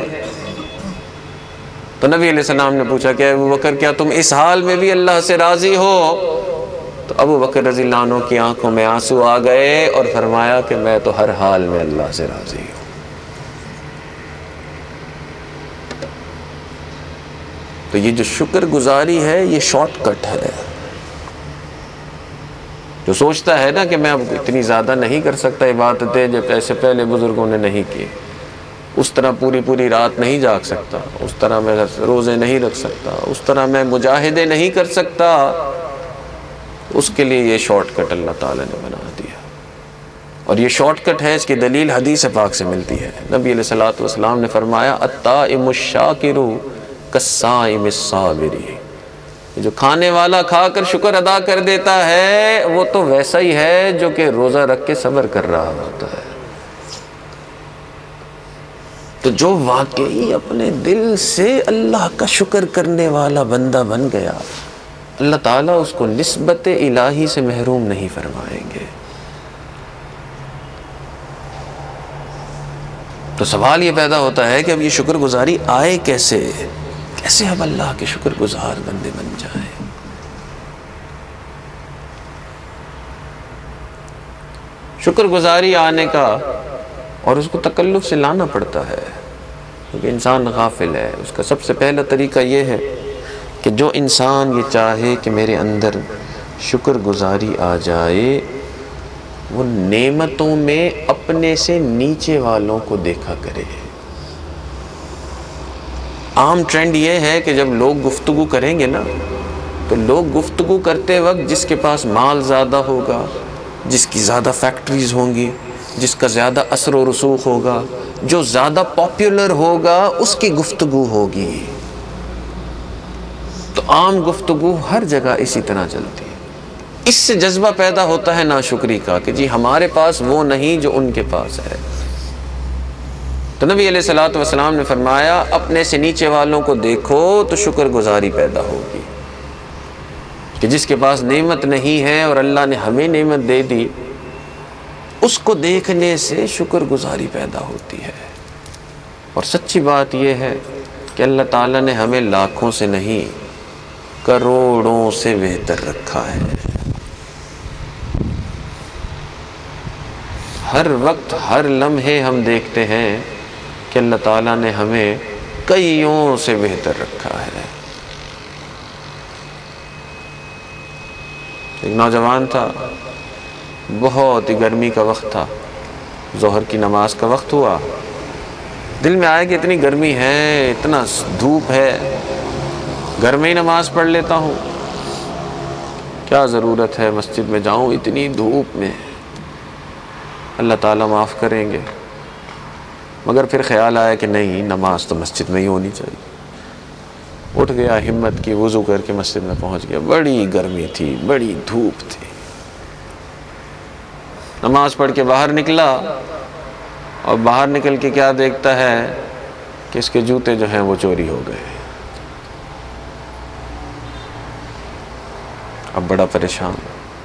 تو نبی علیہ السلام نے پوچھا کہ ابو بکر کیا تم اس حال میں بھی اللہ سے راضی ہو؟ تو ابو بکر رضی اللہ عنہ کی آنکھوں میں آنسو آ گئے اور فرمایا کہ میں تو ہر حال میں اللہ سے راضی ہوں۔ تو یہ جو شکر گزاری ہے یہ شارٹ کٹ ہے۔ جو سوچتا ہے نا کہ میں اب اتنی زیادہ نہیں کر سکتا عبادتیں جب ایسے پہلے بزرگوں نے نہیں کی، اس طرح پوری رات نہیں جاگ سکتا، اس طرح میں روزے نہیں رکھ سکتا، اس طرح میں مجاہدے نہیں کر سکتا، اس کے لیے یہ شارٹ کٹ اللہ تعالیٰ نے بنا دیا۔ اور یہ شارٹ کٹ ہے، اس کی دلیل حدیث پاک سے ملتی ہے۔ نبی علیہ الصلوۃ والسلام نے فرمایا الطائم الشاکر کالصائم الصابر، جو کھانے والا کھا کر شکر ادا کر دیتا ہے وہ تو ویسا ہی ہے جو کہ روزہ رکھ کے صبر کر رہا ہوتا ہے۔ تو جو واقعی اپنے دل سے اللہ کا شکر کرنے والا بندہ بن گیا، اللہ تعالیٰ اس کو نسبت الہی سے محروم نہیں فرمائیں گے۔ تو سوال یہ پیدا ہوتا ہے کہ اب یہ شکر گزاری آئے کیسے ہم اللہ کے شکر گزار بندے بن جائیں۔ شکر گزاری آنے کا اور اس کو تکلف سے لانا پڑتا ہے، کیونکہ انسان غافل ہے۔ اس کا سب سے پہلا طریقہ یہ ہے کہ جو انسان یہ چاہے کہ میرے اندر شکر گزاری آ جائے، وہ نعمتوں میں اپنے سے نیچے والوں کو دیکھا کرے۔ عام ٹرینڈ یہ ہے کہ جب لوگ گفتگو کریں گے نا تو لوگ گفتگو کرتے وقت جس کے پاس مال زیادہ ہوگا، جس کی زیادہ فیکٹریز ہوں گی، جس کا زیادہ اثر و رسوخ ہوگا، جو زیادہ پاپولر ہوگا، اس کی گفتگو ہوگی۔ تو عام گفتگو ہر جگہ اسی طرح چلتی ہے۔ اس سے جذبہ پیدا ہوتا ہے ناشکری کا کہ جی ہمارے پاس وہ نہیں جو ان کے پاس ہے۔ تو نبی علیہ الصلوۃ والسلام نے فرمایا اپنے سے نیچے والوں کو دیکھو تو شکر گزاری پیدا ہوگی، کہ جس کے پاس نعمت نہیں ہے اور اللہ نے ہمیں نعمت دے دی، اس کو دیکھنے سے شکر گزاری پیدا ہوتی ہے۔ اور سچی بات یہ ہے کہ اللہ تعالیٰ نے ہمیں لاکھوں سے نہیں کروڑوں سے بہتر رکھا ہے۔ ہر وقت ہر لمحے ہم دیکھتے ہیں کہ اللہ تعالیٰ نے ہمیں کئیوں سے بہتر رکھا ہے۔ ایک نوجوان تھا، بہت ہی گرمی کا وقت تھا، ظہر کی نماز کا وقت ہوا، دل میں آیا کہ اتنی گرمی ہے، اتنا دھوپ ہے، گھر میں ہی نماز پڑھ لیتا ہوں، کیا ضرورت ہے مسجد میں جاؤں اتنی دھوپ میں، اللہ تعالیٰ معاف کریں گے۔ مگر پھر خیال آیا کہ نہیں، نماز تو مسجد میں ہی ہونی چاہیے۔ اٹھ گیا، ہمت کی، وضو کر کے مسجد میں پہنچ گیا۔ بڑی گرمی تھی، بڑی دھوپ تھی۔ نماز پڑھ کے باہر نکلا اور باہر نکل کے کیا دیکھتا ہے کہ اس کے جوتے جو ہیں وہ چوری ہو گئے۔ اب بڑا پریشان،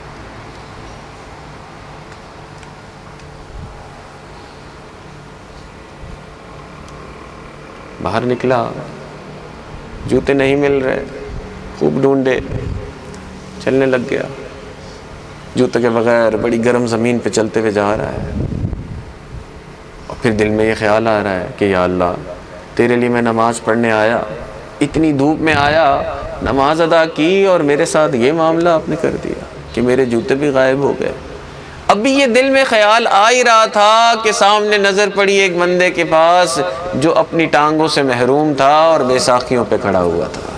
باہر نکلا، جوتے نہیں مل رہے، خوب ڈھونڈے، چلنے لگ گیا، جوتے کے بغیر بڑی گرم زمین پہ چلتے ہوئے جا رہا ہے۔ اور پھر دل میں یہ خیال آ رہا ہے کہ یا اللہ، تیرے لیے میں نماز پڑھنے آیا، اتنی دھوپ میں آیا، نماز ادا کی اور میرے ساتھ یہ معاملہ آپ نے کر دیا کہ میرے جوتے بھی غائب ہو گئے۔ ابھی یہ دل میں خیال آ ہی رہا تھا کہ سامنے نظر پڑی ایک بندے کے پاس جو اپنی ٹانگوں سے محروم تھا اور بے ساکھیوں پہ کھڑا ہوا تھا۔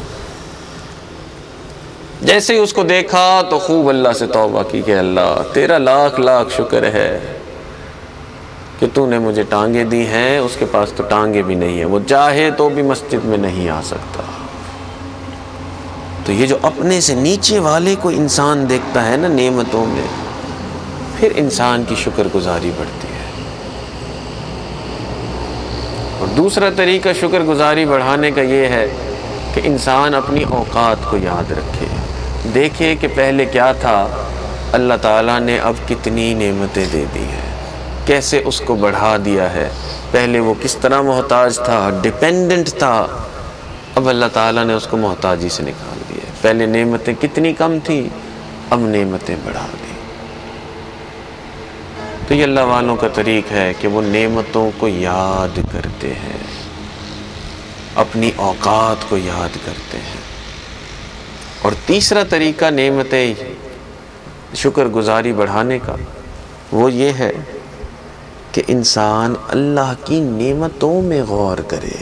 جیسے ہی اس کو دیکھا تو خوب اللہ سے توبہ کی کہ اللہ تیرا لاکھ لاکھ شکر ہے کہ تو نے مجھے ٹانگیں دی ہیں، اس کے پاس تو ٹانگیں بھی نہیں ہیں، وہ چاہے تو بھی مسجد میں نہیں آ سکتا۔ تو یہ جو اپنے سے نیچے والے کو انسان دیکھتا ہے نا نعمتوں میں، پھر انسان کی شکر گزاری بڑھتی ہے۔ اور دوسرا طریقہ شکر گزاری بڑھانے کا یہ ہے کہ انسان اپنی اوقات کو یاد رکھے، دیکھے کہ پہلے کیا تھا، اللہ تعالیٰ نے اب کتنی نعمتیں دے دی ہیں، کیسے اس کو بڑھا دیا ہے۔ پہلے وہ کس طرح محتاج تھا، ڈیپینڈنٹ تھا، اب اللہ تعالیٰ نے اس کو محتاجی سے نکال دیا ہے۔ پہلے نعمتیں کتنی کم تھیں، اب نعمتیں بڑھا دی۔ تو یہ اللہ والوں کا طریق ہے کہ وہ نعمتوں کو یاد کرتے ہیں، اپنی اوقات کو یاد کرتے ہیں۔ اور تیسرا طریقہ نعمتیں شکر گزاری بڑھانے کا وہ یہ ہے کہ انسان اللہ کی نعمتوں میں غور کرے۔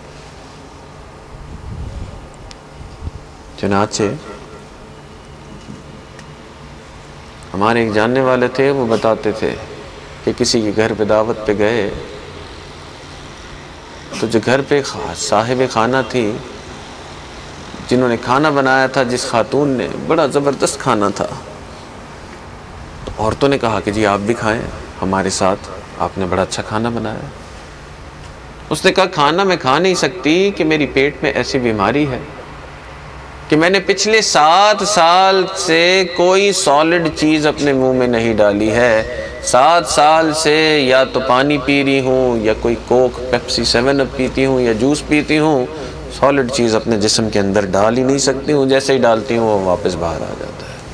چنانچہ ہمارے ایک جاننے والے تھے، وہ بتاتے تھے کہ کسی کے گھر پہ دعوت پہ گئے تو جو گھر پہ صاحب خانہ تھی، جنہوں نے کھانا بنایا تھا، جس خاتون نے، بڑا زبردست کھانا تھا، تو عورتوں نے کہا کہ جی آپ بھی کھائیں ہمارے ساتھ، آپ نے بڑا اچھا کھانا بنایا۔ اس نے کہا کھانا میں کھا نہیں سکتی کہ میری پیٹ میں ایسی بیماری ہے کہ میں نے پچھلے 7 سال سے کوئی سالڈ چیز اپنے منہ میں نہیں ڈالی ہے۔ 7 سال سے یا تو پانی پی رہی ہوں، یا کوئی کوک، پیپسی، 7 اپ پیتی ہوں، یا جوس پیتی ہوں، سالڈ چیز اپنے جسم کے اندر ڈال ہی نہیں سکتی ہوں، جیسے ہی ڈالتی ہوں وہ واپس باہر آ جاتا ہے۔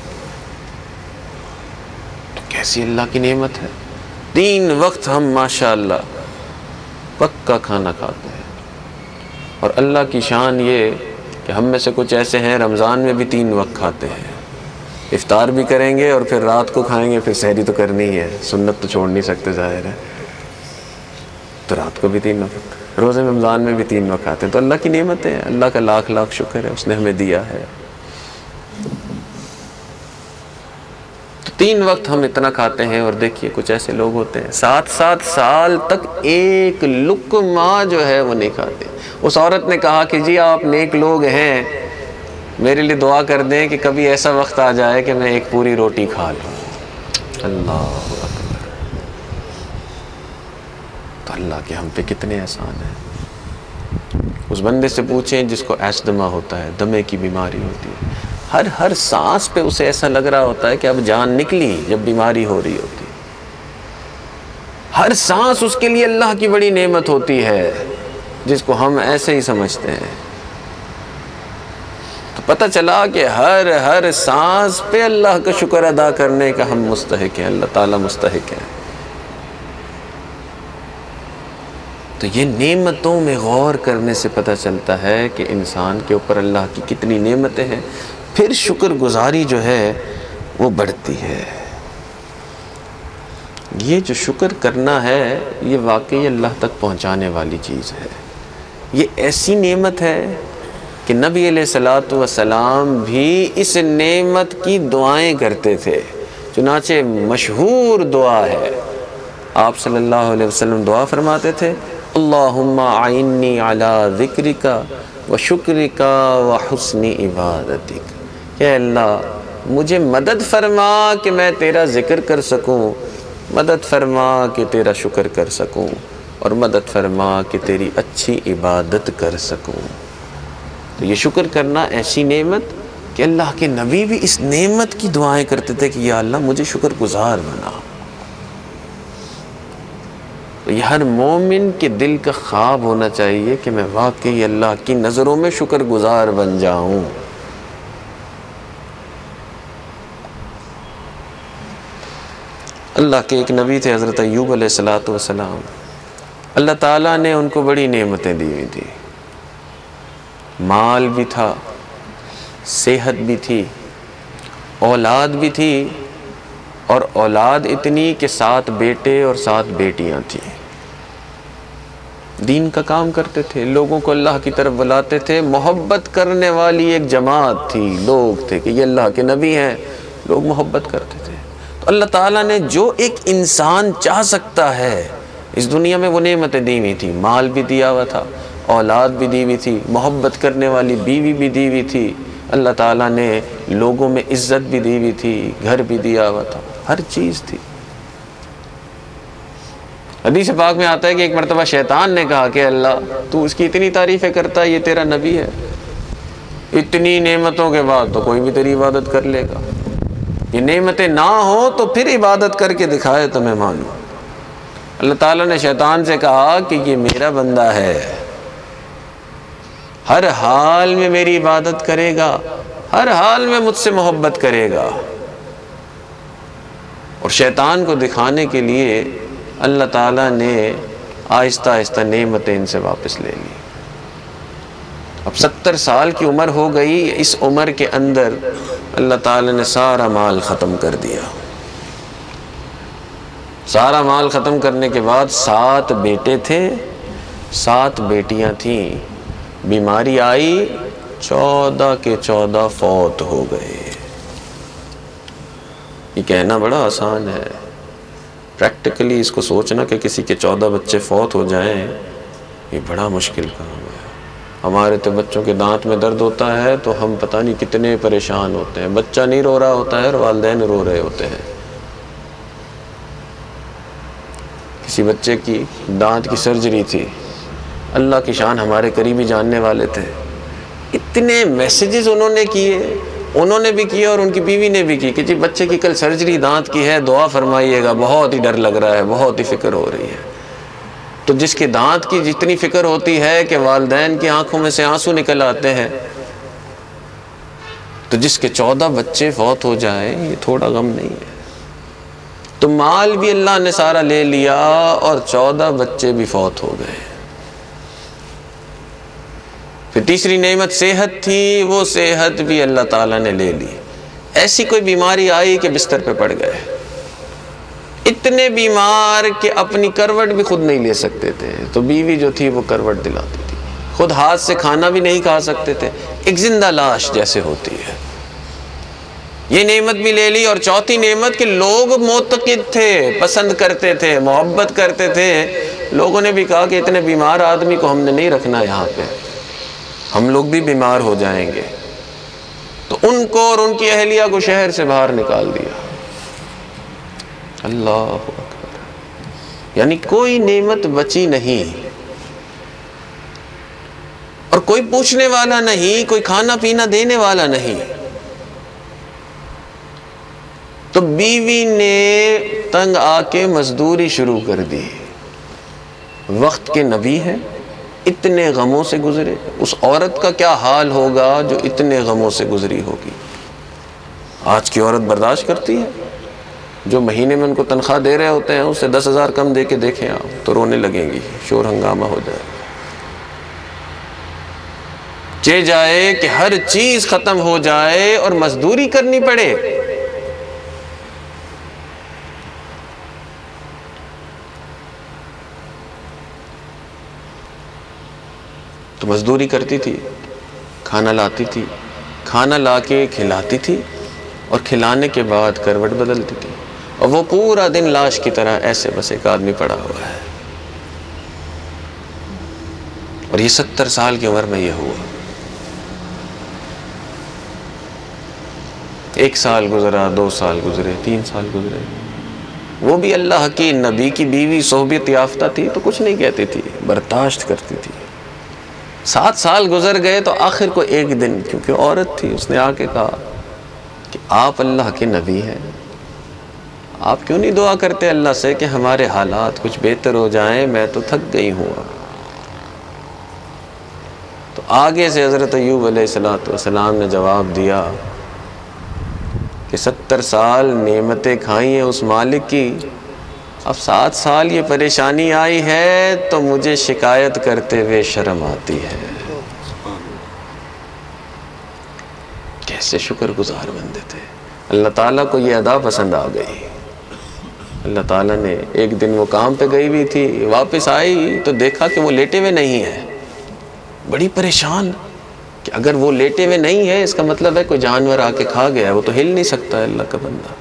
تو کیسی اللہ کی نعمت ہے، 3 وقت ہم ماشاءاللہ پکا کھانا کھاتے ہیں۔ اور اللہ کی شان یہ کہ ہم میں سے کچھ ایسے ہیں رمضان میں بھی 3 وقت کھاتے ہیں، افطار بھی کریں گے اور پھر رات کو کھائیں گے، پھر سحری تو کرنی ہی ہے، سنت تو چھوڑ نہیں سکتے ظاہر ہے، تو رات کو بھی 3 وقت، روزے رمضان میں بھی 3 وقت کھاتے ہیں۔ تو اللہ کی نعمت ہے، اللہ کا لاکھ لاکھ شکر ہے، اس نے ہمیں دیا ہے۔ تو 3 وقت ہم اتنا کھاتے ہیں، اور دیکھیے کچھ ایسے لوگ ہوتے ہیں 7 سال تک ایک لقمہ جو ہے وہ نہیں کھاتے۔ اس عورت نے کہا کہ جی آپ نیک لوگ ہیں، میرے لیے دعا کر دیں کہ کبھی ایسا وقت آ جائے کہ میں ایک پوری روٹی کھا لوں۔ اللہ اکبر! تو اللہ کے ہم پہ کتنے احسان ہیں۔ اس بندے سے پوچھیں جس کو ایسدما ہوتا ہے، دمے کی بیماری ہوتی ہے، ہر سانس پہ اسے ایسا لگ رہا ہوتا ہے کہ اب جان نکلی، جب بیماری ہو رہی ہوتی ہے۔ ہر سانس اس کے لیے اللہ کی بڑی نعمت ہوتی ہے، جس کو ہم ایسے ہی سمجھتے ہیں۔ تو پتہ چلا کہ ہر سانس پہ اللہ کا شکر ادا کرنے کا ہم مستحق ہیں، اللہ تعالیٰ مستحق ہے۔ تو یہ نعمتوں میں غور کرنے سے پتہ چلتا ہے کہ انسان کے اوپر اللہ کی کتنی نعمتیں ہیں، پھر شکر گزاری جو ہے وہ بڑھتی ہے۔ یہ جو شکر کرنا ہے یہ واقعی اللہ تک پہنچانے والی چیز ہے۔ یہ ایسی نعمت ہے کہ نبی علیہ الصلوۃ والسلام بھی اس نعمت کی دعائیں کرتے تھے، چنانچہ مشہور دعا ہے، آپ صلی اللہ علیہ وسلم دعا فرماتے تھے، اللہم اعنی علی ذکرک و شکرک و حسن عبادتک، کہ اللہ مجھے مدد فرما کہ میں تیرا ذکر کر سکوں، مدد فرما کہ تیرا شکر کر سکوں، اور مدد فرما کہ تیری اچھی عبادت کر سکوں۔ تو یہ شکر کرنا ایسی نعمت کہ اللہ کے نبی بھی اس نعمت کی دعائیں کرتے تھے کہ یا اللہ مجھے شکر گزار بنا۔ تو یہ ہر مومن کے دل کا خواب ہونا چاہیے کہ میں واقعی اللہ کی نظروں میں شکر گزار بن جاؤں۔ اللہ کے ایک نبی تھے حضرت ایوب علیہ السلام، اللہ تعالیٰ نے ان کو بڑی نعمتیں دی ہوئی تھی، مال بھی تھا، صحت بھی تھی، اولاد بھی تھی، اور اولاد اتنی کہ 7 بیٹے اور 7 بیٹیاں تھیں۔ دین کا کام کرتے تھے، لوگوں کو اللہ کی طرف بلاتے تھے، محبت کرنے والی ایک جماعت تھی، لوگ تھے کہ یہ اللہ کے نبی ہیں، لوگ محبت کرتے تھے۔ تو اللہ تعالیٰ نے جو ایک انسان چاہ سکتا ہے اس دنیا میں وہ نعمتیں دی ہوئی تھی، مال بھی دیا ہوا تھا، اولاد بھی دی ہوئی تھی، محبت کرنے والی بیوی بھی دی ہوئی تھی، اللہ تعالیٰ نے لوگوں میں عزت بھی دی ہوئی تھی، گھر بھی دیا ہوا تھا، ہر چیز تھی۔ حدیث پاک میں آتا ہے کہ ایک مرتبہ شیطان نے کہا کہ اللہ تو اس کی اتنی تعریفیں کرتا ہے، یہ تیرا نبی ہے، اتنی نعمتوں کے بعد تو کوئی بھی تیری عبادت کر لے گا، یہ نعمتیں نہ ہو تو پھر عبادت کر کے دکھائے تو میں مانوں۔ اللہ تعالیٰ نے شیطان سے کہا کہ یہ میرا بندہ ہے، ہر حال میں میری عبادت کرے گا، ہر حال میں مجھ سے محبت کرے گا۔ اور شیطان کو دکھانے کے لیے اللہ تعالیٰ نے آہستہ آہستہ نعمتیں ان سے واپس لے لی۔ اب 70 سال کی عمر ہو گئی، اس عمر کے اندر اللہ تعالیٰ نے سارا مال ختم کر دیا۔ سارا مال ختم کرنے کے بعد 7 بیٹے تھے، 7 بیٹیاں تھیں، بیماری آئی، 14 کے 14 فوت ہو گئے۔ یہ کہنا بڑا آسان ہے، پریکٹیکلی اس کو سوچنا کہ کسی کے 14 بچے فوت ہو جائیں، یہ بڑا مشکل کام ہے۔ ہمارے تو بچوں کے دانت میں درد ہوتا ہے تو ہم پتہ نہیں کتنے پریشان ہوتے ہیں، بچہ نہیں رو رہا ہوتا ہے اور والدین رو رہے ہوتے ہیں۔ کسی بچے کی دانت کی سرجری تھی، اللہ کی شان ہمارے قریبی جاننے والے تھے، اتنے میسیجز انہوں نے کیے، انہوں نے بھی کیا اور ان کی بیوی نے بھی کی کہ جی بچے کی کل سرجری دانت کی ہے، دعا فرمائیے گا، بہت ہی ڈر لگ رہا ہے، بہت ہی فکر ہو رہی ہے۔ تو جس کے دانت کی جتنی فکر ہوتی ہے کہ والدین کی آنکھوں میں سے آنسو نکل آتے ہیں، تو جس کے 14 بچے فوت ہو جائیں یہ تھوڑا غم نہیں ہے۔ تو مال بھی اللہ نے سارا لے لیا اور 14 بچے بھی فوت ہو گئے۔ پھر تیسری نعمت صحت تھی، وہ صحت بھی اللہ تعالیٰ نے لے لی۔ ایسی کوئی بیماری آئی کہ بستر پہ پڑ گئے، اتنے بیمار کہ اپنی کروٹ بھی خود نہیں لے سکتے تھے، تو بیوی جو تھی وہ کروٹ دلاتی تھی، خود ہاتھ سے کھانا بھی نہیں کھا سکتے تھے، ایک زندہ لاش جیسے ہوتی ہے۔ یہ نعمت بھی لے لی، اور چوتھی نعمت کہ لوگ معتقد تھے، پسند کرتے تھے، محبت کرتے تھے۔ لوگوں نے بھی کہا کہ اتنے بیمار آدمی کو ہم نے نہیں رکھنا یہاں پہ، ہم لوگ بھی بیمار ہو جائیں گے، تو ان کو اور ان کی اہلیہ کو شہر سے باہر نکال دیا۔ اللہ اکبر، یعنی کوئی نعمت بچی نہیں، اور کوئی پوچھنے والا نہیں، کوئی کھانا پینا دینے والا نہیں۔ تو بیوی نے تنگ آ کے مزدوری شروع کر دی، وقت کے نبی ہے، اتنے غموں سے گزرے، اس عورت کا کیا حال ہوگا جو اتنے غموں سے گزری ہوگی۔ آج کی عورت برداشت کرتی ہے؟ جو مہینے میں ان کو تنخواہ دے رہے ہوتے ہیں اس سے 10,000 کم دے کے دیکھیں آپ تو رونے لگیں گی، شور ہنگامہ ہو جائے، چاہے جائے کہ ہر چیز ختم ہو جائے اور مزدوری کرنی پڑے۔ تو مزدوری کرتی تھی، کھانا لاتی تھی، کھانا لا کے کھلاتی تھی، اور کھلانے کے بعد کروٹ بدلتی تھی، اور وہ پورا دن لاش کی طرح ایسے بس ایک آدمی پڑا ہوا ہے۔ اور یہ 70 سال کی عمر میں یہ ہوا۔ 1 سال گزرا، 2 سال گزرے، 3 سال گزرے، وہ بھی اللہ کی نبی کی بیوی صحبت یافتہ تھی تو کچھ نہیں کہتی تھی، برداشت کرتی تھی۔ 7 سال گزر گئے تو آخر کو ایک دن، کیونکہ عورت تھی، اس نے آ کے کہا کہ آپ اللہ کے نبی ہیں، آپ کیوں نہیں دعا کرتے اللہ سے کہ ہمارے حالات کچھ بہتر ہو جائیں، میں تو تھک گئی ہوں۔ تو آگے سے حضرت ایوب علیہ السلام نے جواب دیا کہ 70 سال نعمتیں کھائی ہیں اس مالک کی، اب 7 سال یہ پریشانی آئی ہے تو مجھے شکایت کرتے ہوئے شرم آتی ہے۔ کیسے شکر گزار بندے تھے، اللہ تعالیٰ کو یہ ادا پسند آ گئی۔ اللہ تعالیٰ نے ایک دن وہ کام پہ گئی ہوئی تھی، واپس آئی تو دیکھا کہ وہ لیٹے ہوئے نہیں ہے، بڑی پریشان کہ اگر وہ لیٹے ہوئے نہیں ہے اس کا مطلب ہے کوئی جانور آ کے کھا گیا ہے، وہ تو ہل نہیں سکتا ہے اللہ کا بندہ۔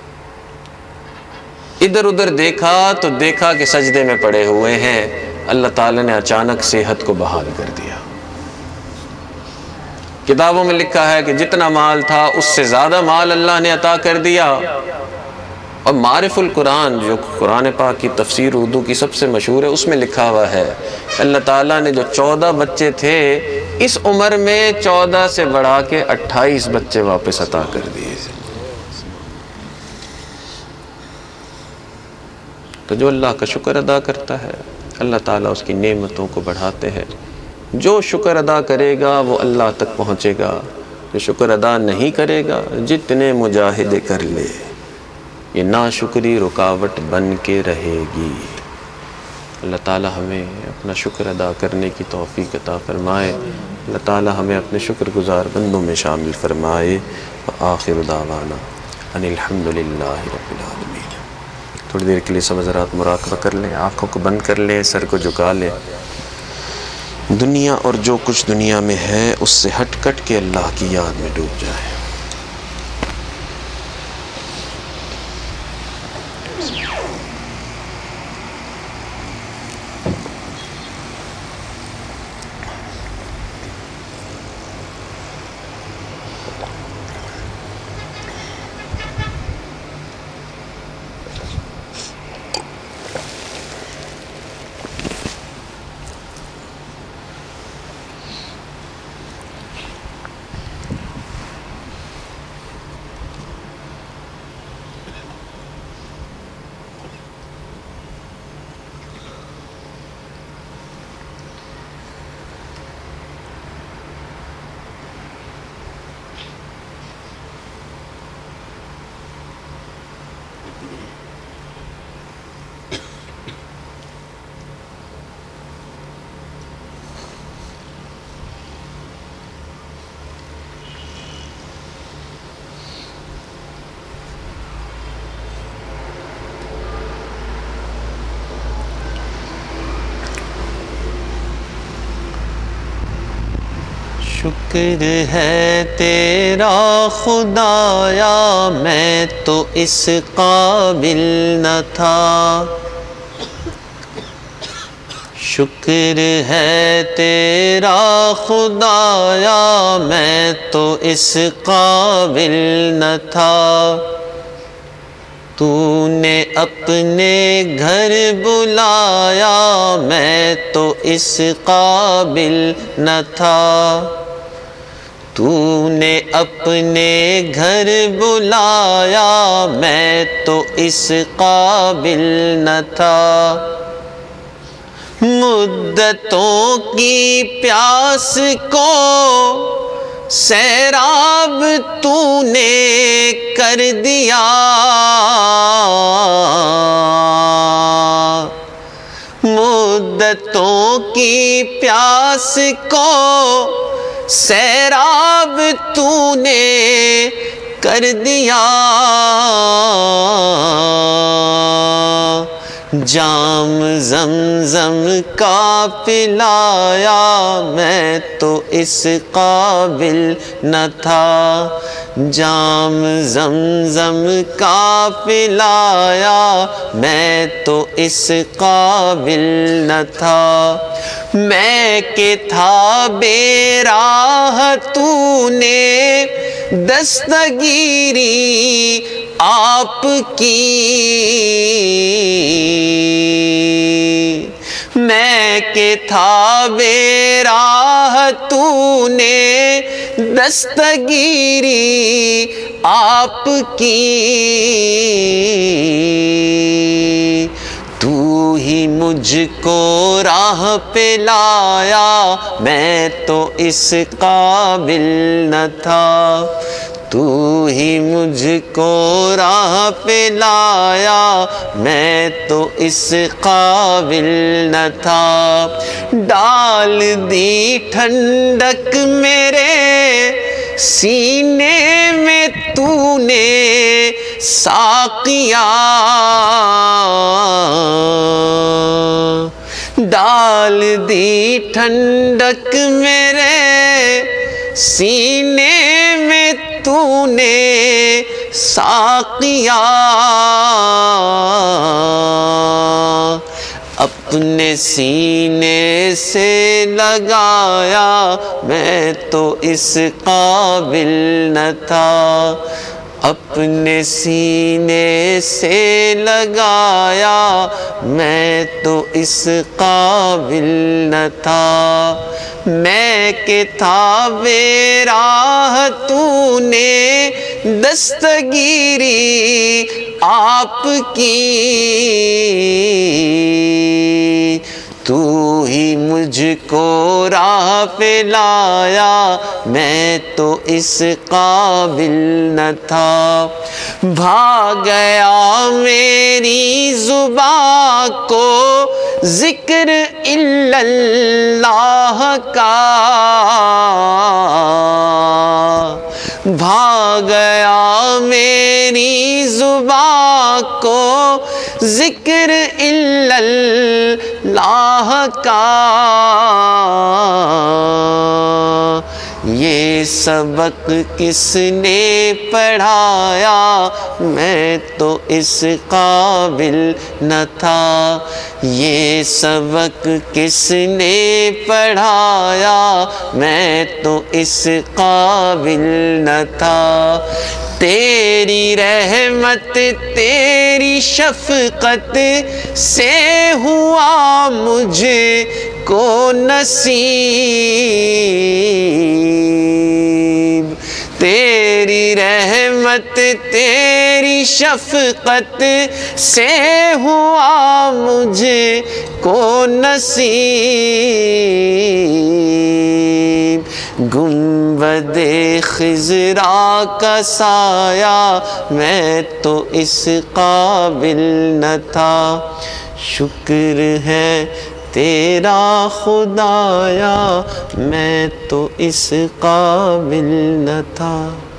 ادھر ادھر دیکھا تو دیکھا کہ سجدے میں پڑے ہوئے ہیں۔ اللہ تعالیٰ نے اچانک صحت کو بحال کر دیا، کتابوں میں لکھا ہے کہ جتنا مال تھا اس سے زیادہ مال اللہ نے عطا کر دیا. اور معرف القرآن جو قرآن پاک کی تفسیر اردو کی سب سے مشہور ہے، اس میں لکھا ہوا ہے اللہ تعالیٰ نے جو 14 بچے تھے اس عمر میں 14 سے بڑھا کے 28 بچے واپس عطا کر دیے. تو جو اللہ کا شکر ادا کرتا ہے اللہ تعالیٰ اس کی نعمتوں کو بڑھاتے ہیں. جو شکر ادا کرے گا وہ اللہ تک پہنچے گا، جو شکر ادا نہیں کرے گا جتنے مجاہدے کر لے یہ ناشکری رکاوٹ بن کے رہے گی. اللہ تعالیٰ ہمیں اپنا شکر ادا کرنے کی توفیق عطا فرمائے. اللہ تعالیٰ ہمیں اپنے شکر گزار بندوں میں شامل فرمائے. وآخر دعوانا ان الحمدللہ رب العالمین. تھوڑی دیر کے لیے سب حضرات مراقبہ کر لیں، آنکھوں کو بند کر لیں، سر کو جھکا لیں. دنیا اور جو کچھ دنیا میں ہے اس سے ہٹ کٹ کے اللہ کی یاد میں ڈوب جائے. شکر ہے تیرا خدایا میں تو اس قابل نہ تھا. شکر ہے تیرا خدایا میں تو اس قابل نہ تھا. تو نے اپنے گھر بلایا میں تو اس قابل نہ تھا. تو نے اپنے گھر بلایا میں تو اس قابل نہ تھا. مدتوں کی پیاس کو سیراب تو نے کر دیا. مدتوں کی پیاس کو سیراب تو نے کر دیا. جام زمزم کا پلایا میں تو اس قابل نہ تھا. جام زمزم کا پلایا میں تو اس قابل نہ تھا. میں کہ تھا بے راہ تو نے دستگیری آپ کی. میں کہ تھا بے راہ تو نے دستگیری آپ کی. تو ہی مجھ کو راہ پہ لایا میں تو اس قابل نہ تھا. تو ہی مجھ کو راہ پہ لایا میں تو اس قابل نہ تھا. ڈال دی ٹھنڈک میرے سینے میں تو نے ساقیا. ڈال دی ٹھنڈک میرے سینے میں تو نے ساقیا. اب اپنے سینے سے لگایا میں تو اس قابل نہ تھا، اپنے سینے سے لگایا میں تو اس قابل نہ تھا، میں کہ تھا بے راہ تو نے دستگیری آپ کی، تو ہی مجھ کو راہ پہ لایا میں تو اس قابل نہ تھا، بھاگ گیا میری زبان کو ذکر الا اللہ کا، بھاگ گیا میری زبان کو ذکر الا اللہ کا، یہ سبق کس نے پڑھایا میں تو اس قابل نہ تھا، یہ سبق کس نے پڑھایا میں تو اس قابل نہ تھا، تیری رحمت تیری شفقت سے ہوا مجھ کو نصیب، تیری رحمت تیری شفقت سے ہوا مجھ کو نصیب، گنبد خضرا کا سایہ میں تو اس قابل نہ تھا، شکر ہے تیرا خدایا میں تو اس قابل نہ تھا۔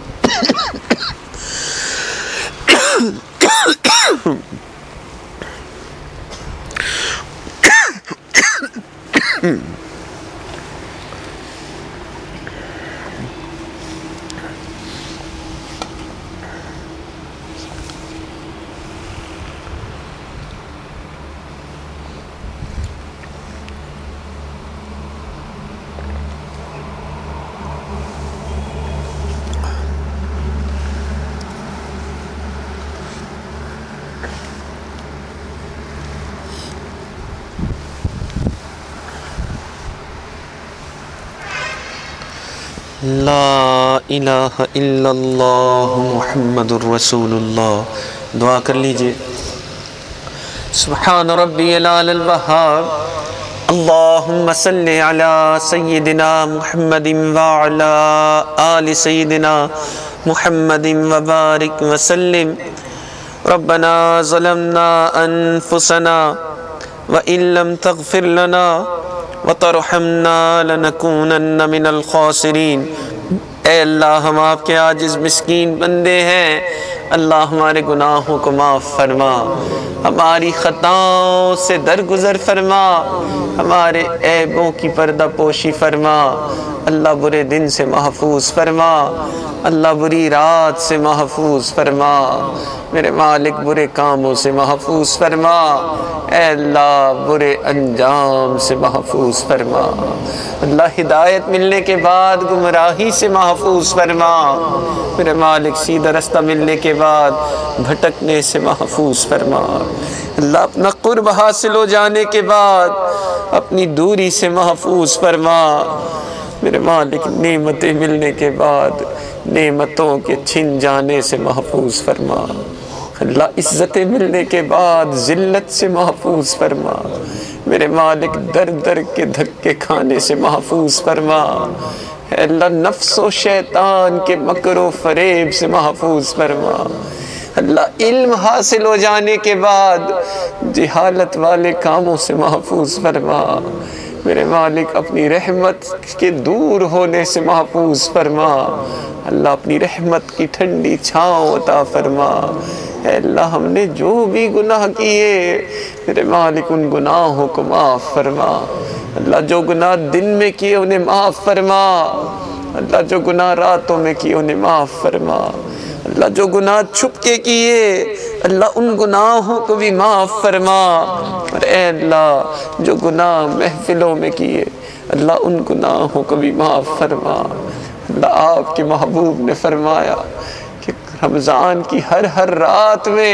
لا الہ الا اللہ محمد الرسول اللہ۔ دعا کر لیجئے۔ سبحان ربی العلی الوہاب، اللہم صلی علی سیدنا محمد وعلی آل سیدنا محمد وبارک وسلم۔ ربنا ظلمنا انفسنا وإن لم تغفر لنا وترحمنا لنکونن من الخاسرین۔ اے اللہ ہم آپ کے عاجز مسکین بندے ہیں، اللہ ہمارے گناہوں کو معاف فرما، ہماری خطاؤں سے درگزر فرما، ہمارے عیبوں کی پردہ پوشی فرما، اللہ برے دن سے محفوظ فرما، اللہ بری رات سے محفوظ فرما، میرے مالک برے کاموں سے محفوظ فرما، اے اللہ برے انجام سے محفوظ فرما، اللہ ہدایت ملنے کے بعد گمراہی سے محفوظ فرما، میرے مالک سیدھا رستہ ملنے کے بعد بھٹکنے سے محفوظ فرما، اللہ اپنا قرب حاصل ہو جانے کے بعد اپنی دوری سے محفوظ فرما، میرے مالک نعمتیں ملنے کے بعد نعمتوں کے چھن جانے سے محفوظ فرما، اللہ عزتیں ملنے کے بعد ذلت سے محفوظ فرما، میرے مالک در در کے دھکے کھانے سے محفوظ فرما، اے اللہ نفس و شیطان کے مکر و فریب سے محفوظ فرما، اللہ علم حاصل ہو جانے کے بعد جہالت والے کاموں سے محفوظ فرما، میرے مالک اپنی رحمت کے دور ہونے سے محفوظ فرما، اللہ اپنی رحمت کی ٹھنڈی چھاؤں عطا فرما، اے اللہ ہم نے جو بھی گناہ کیے میرے مالک ان گناہوں کو معاف فرما، اللہ جو گناہ دن میں کیے انہیں معاف فرما، اللہ جو گناہ راتوں میں کیے انہیں معاف فرما، اللہ جو گناہ چھپ کے کیے اللہ ان گناہوں کو بھی معاف فرما، اور اے اللہ جو گناہ محفلوں میں کیے اللہ ان گناہوں کو بھی معاف فرما۔ اللہ آپ کے محبوب نے فرمایا کہ رمضان کی ہر رات میں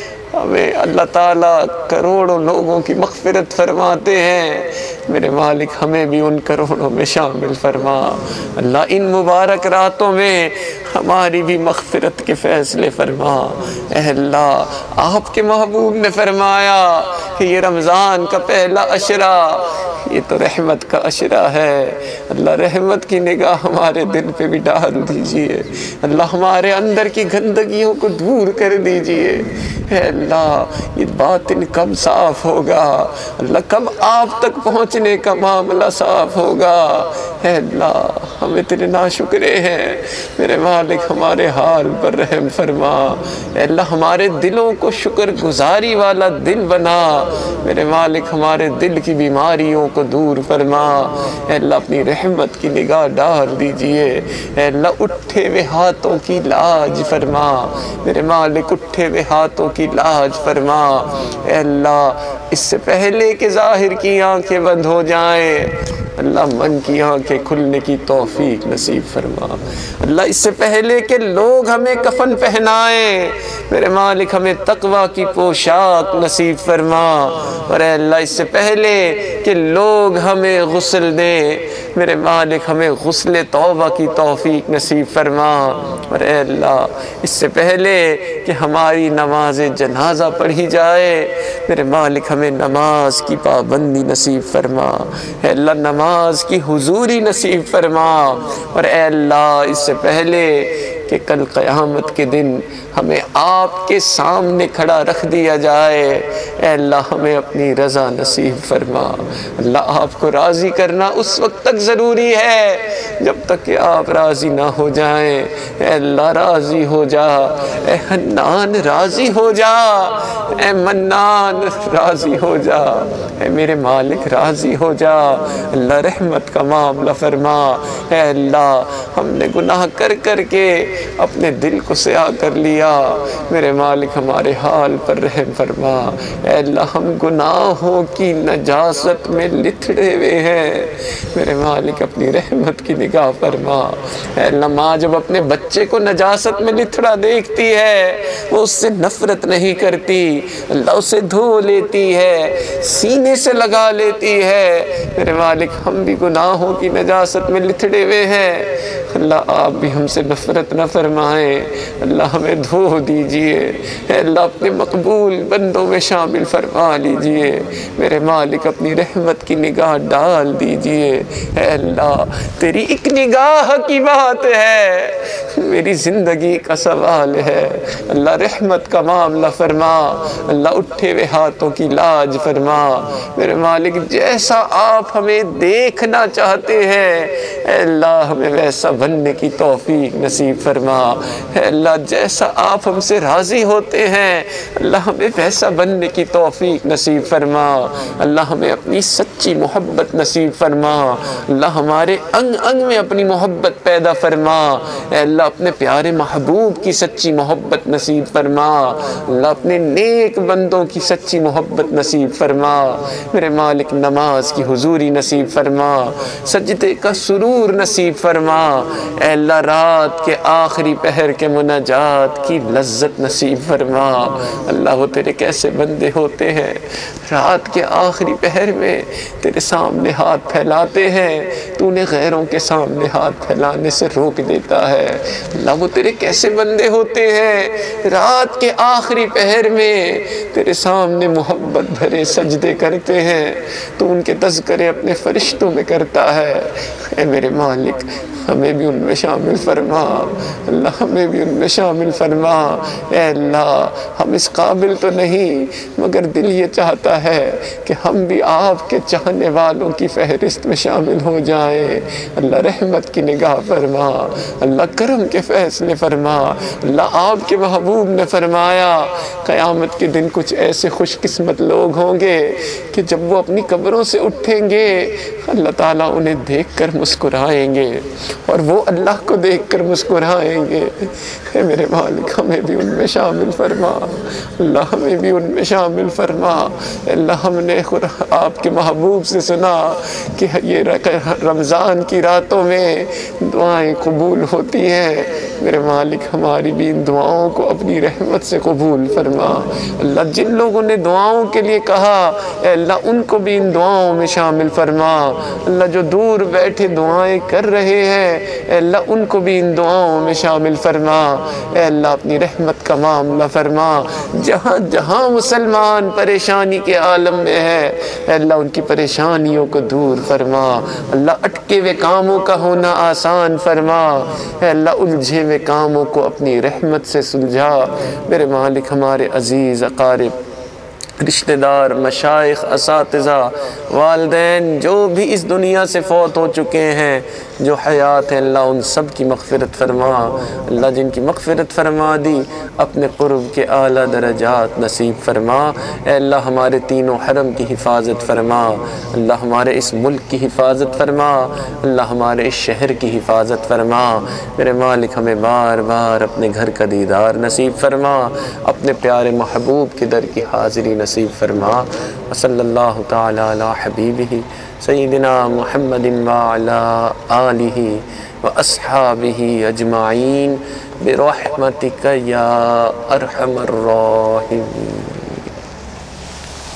ہمیں اللہ تعالیٰ کروڑوں لوگوں کی مغفرت فرماتے ہیں۔ میرے مالک ہمیں بھی ان کروڑوں میں شامل فرما۔ اللہ ان مبارک راتوں میں ہماری بھی مغفرت کے فیصلے فرما۔ اے اللہ آپ کے محبوب نے فرمایا کہ یہ رمضان کا پہلا عشرہ یہ تو رحمت کا عشرہ ہے، اللہ رحمت کی نگاہ ہمارے دل پہ بھی ڈال دیجئے، اللہ ہمارے اندر کی گندگیوں کو دور کر دیجئے۔ اے اللہ یہ باطن کب صاف ہوگا، اللہ کب آپ تک پہنچنے کا معاملہ صاف ہوگا۔ اے اللہ ہمیں تیرے ناشکرے ہیں، میرے مالک ہمارے حال پر رحم فرما۔ اے اللہ ہمارے دلوں کو شکر گزاری والا دل بنا، میرے مالک ہمارے دل کی بیماریوں کو دور فرما۔ اے اللہ اپنی رحمت کی نگاہ ڈال دیجئے۔ اے اللہ اٹھے ہوئے ہاتھوں کی لاج فرما، میرے مالک اٹھے ہوئے ہاتھوں کی لاج فرما۔ اے اللہ اس سے پہلے کہ ظاہر کی آنکھیں بند ہو جائیں اللہ من کی آنکھیں کھلنے کی توفیق نصیب فرما۔ اللہ اس سے پہلے کہ لوگ ہمیں کفن پہنائیں میرے مالک ہمیں تقوی کی پوشاک نصیب فرما، اور اے اللہ اس سے پہلے کہ لوگ ہمیں غسل دیں میرے مالک ہمیں غسل توبہ کی توفیق نصیب فرما، اور اے اللہ اس سے پہلے کہ ہماری نماز جنازہ پڑھی جائے میرے مالک ہمیں نماز کی پابندی نصیب فرما۔ اے اللہ نماز کی حضوری نصیب فرما، اور اے اللہ اس سے پہلے کہ کل قیامت کے دن ہمیں آپ کے سامنے کھڑا رکھ دیا جائے اے اللہ ہمیں اپنی رضا نصیب فرما۔ اللہ آپ کو راضی کرنا اس وقت تک ضروری ہے جب تک کہ آپ راضی نہ ہو جائیں۔ اے اللہ راضی ہو جا، اے حنان راضی ہو جا، اے منان راضی ہو جا، اے میرے مالک راضی ہو جا۔ اللہ رحمت کا معاملہ فرما۔ اے اللہ ہم نے گناہ کر کر کے اپنے دل کو سیاہ کر لیا، میرے مالک ہمارے حال پر رحم فرما۔ اے اللہ ہم گناہوں کی نجاست میں لتھڑے ہوئے ہیں، میرے مالک اپنی رحمت کی نگاہ فرما۔ اے اللہ ماں جب اپنے بچے کو نجاست میں لتھڑا دیکھتی ہے وہ اس سے نفرت نہیں کرتی، اللہ اسے دھو لیتی ہے، سینے سے لگا لیتی ہے۔ میرے مالک ہم بھی گناہوں کی نجاست میں لتھڑے ہوئے ہیں، اللہ آپ بھی ہم سے نفرت نہ فرمائیں، اللہ ہمیں دھو دیجئے۔ اے اللہ اپنے مقبول بندوں میں شامل فرما لیجئے، میرے مالک اپنی رحمت کی نگاہ ڈال دیجئے۔ اے اللہ تیری ایک نگاہ کی بات ہے، میری زندگی کا سوال ہے، اللہ رحمت کا معاملہ فرما، اللہ اٹھے ہوئے ہاتھوں کی لاج فرما۔ میرے مالک جیسا آپ ہمیں دیکھنا چاہتے ہیں اے اللہ ہمیں ویسا بننے کی توفیق نصیب فرما۔ اے اللہ جیسا آپ ہم سے راضی ہوتے ہیں اللہ ہمیں ویسا بننے کی توفیق نصیب فرما۔ اللہ ہمیں اپنی سچی محبت نصیب فرما، اللہ ہمارے انگ انگ میں اپنی محبت پیدا فرما۔ اے اللہ اپنے پیارے محبوب کی سچی محبت نصیب فرما، اللہ اپنے نیک بندوں کی سچی محبت نصیب فرما۔ میرے مالک نماز کی حضوری نصیب فرما، سجدے کا سرور نصیب فرما۔ اے اللہ رات کے آخری پہر کے مناجات کی لذت نصیب فرما۔ اللہ وہ تیرے کیسے بندے ہوتے ہیں رات کے آخری پہر میں تیرے سامنے ہاتھ پھیلاتے ہیں، تو نے غیروں کے سامنے ہاتھ پھیلانے سے روک دیتا ہے۔ اللہ وہ تیرے کیسے بندے ہوتے ہیں رات کے آخری پہر میں تیرے سامنے محبت بھرے سجدے کرتے ہیں، تو ان کے تذکرے اپنے فرشتوں میں کرتا ہے۔ اے میرے مالک ہمیں بھی ان میں شامل فرما، اللہ ہمیں بھی ان میں شامل فرما۔ اے اللہ ہم اس قابل تو نہیں مگر دل یہ چاہتا ہے کہ ہم بھی آپ کے چاہنے والوں کی فہرست میں شامل ہو جائیں۔ اللہ رحمت کی نگاہ فرما، اللہ کرم کے فیصلے فرما۔ اللہ آپ کے محبوب نے فرمایا قیامت کے دن کچھ ایسے خوش قسمت لوگ ہوں گے کہ جب وہ اپنی قبروں سے اٹھیں گے اللہ تعالیٰ انہیں دیکھ کر مسکرائیں گے اور وہ اللہ کو دیکھ کر مسکرائیں گے۔ اے میرے مالک ہمیں بھی ان میں شامل فرما، اللہ ہمیں بھی ان میں شامل فرما۔ اللہ ہم نے آپ کے محبوب سے سنا کہ یہ رمضان کی راتوں میں دعائیں قبول ہوتی ہیں۔ میرے مالک ہماری بھی ان دعاؤں کو اپنی رحمت سے قبول فرما۔ اللہ جن لوگوں نے دعاؤں کے لیے کہا اے اللہ ان کو بھی ان دعاؤں میں شامل فرما۔ اللہ جو دور بیٹھے دعائیں کر رہے ہیں اے اللہ ان کو بھی ان دعاؤں میں شامل فرما۔ اے اللہ اپنی رحمت کا معاملہ فرما۔ جہاں جہاں مسلمان پریشانی کے عالم میں ہے اے اللہ ان کی پریشانیوں کو دور فرما۔ اللہ اٹکے ہوئے کاموں کا ہونا آسان فرما۔ اے اللہ الجھے ہوئے کاموں کو اپنی رحمت سے سلجھا۔ میرے مالک ہمارے عزیز اقارب، رشتہ دار، مشائخ، اساتذہ، والدین جو بھی اس دنیا سے فوت ہو چکے ہیں، جو حیات ہیں اللہ ان سب کی مغفرت فرما۔ اللہ جن کی مغفرت فرما دی اپنے قرب کے اعلیٰ درجات نصیب فرما۔ اے اللہ ہمارے تینوں حرم کی حفاظت فرما۔ اللہ ہمارے اس ملک کی حفاظت فرما۔ اللہ ہمارے اس شہر کی حفاظت فرما۔ میرے مالک ہمیں بار بار اپنے گھر کا دیدار نصیب فرما، اپنے پیارے محبوب کے در کی حاضری نصیب فرما۔ وصلی اللہ تعالی علی حبیبہ سیدنا محمد وعلی آلہ واصحابہ اجمعین برحمتک یا ارحم الراحمین۔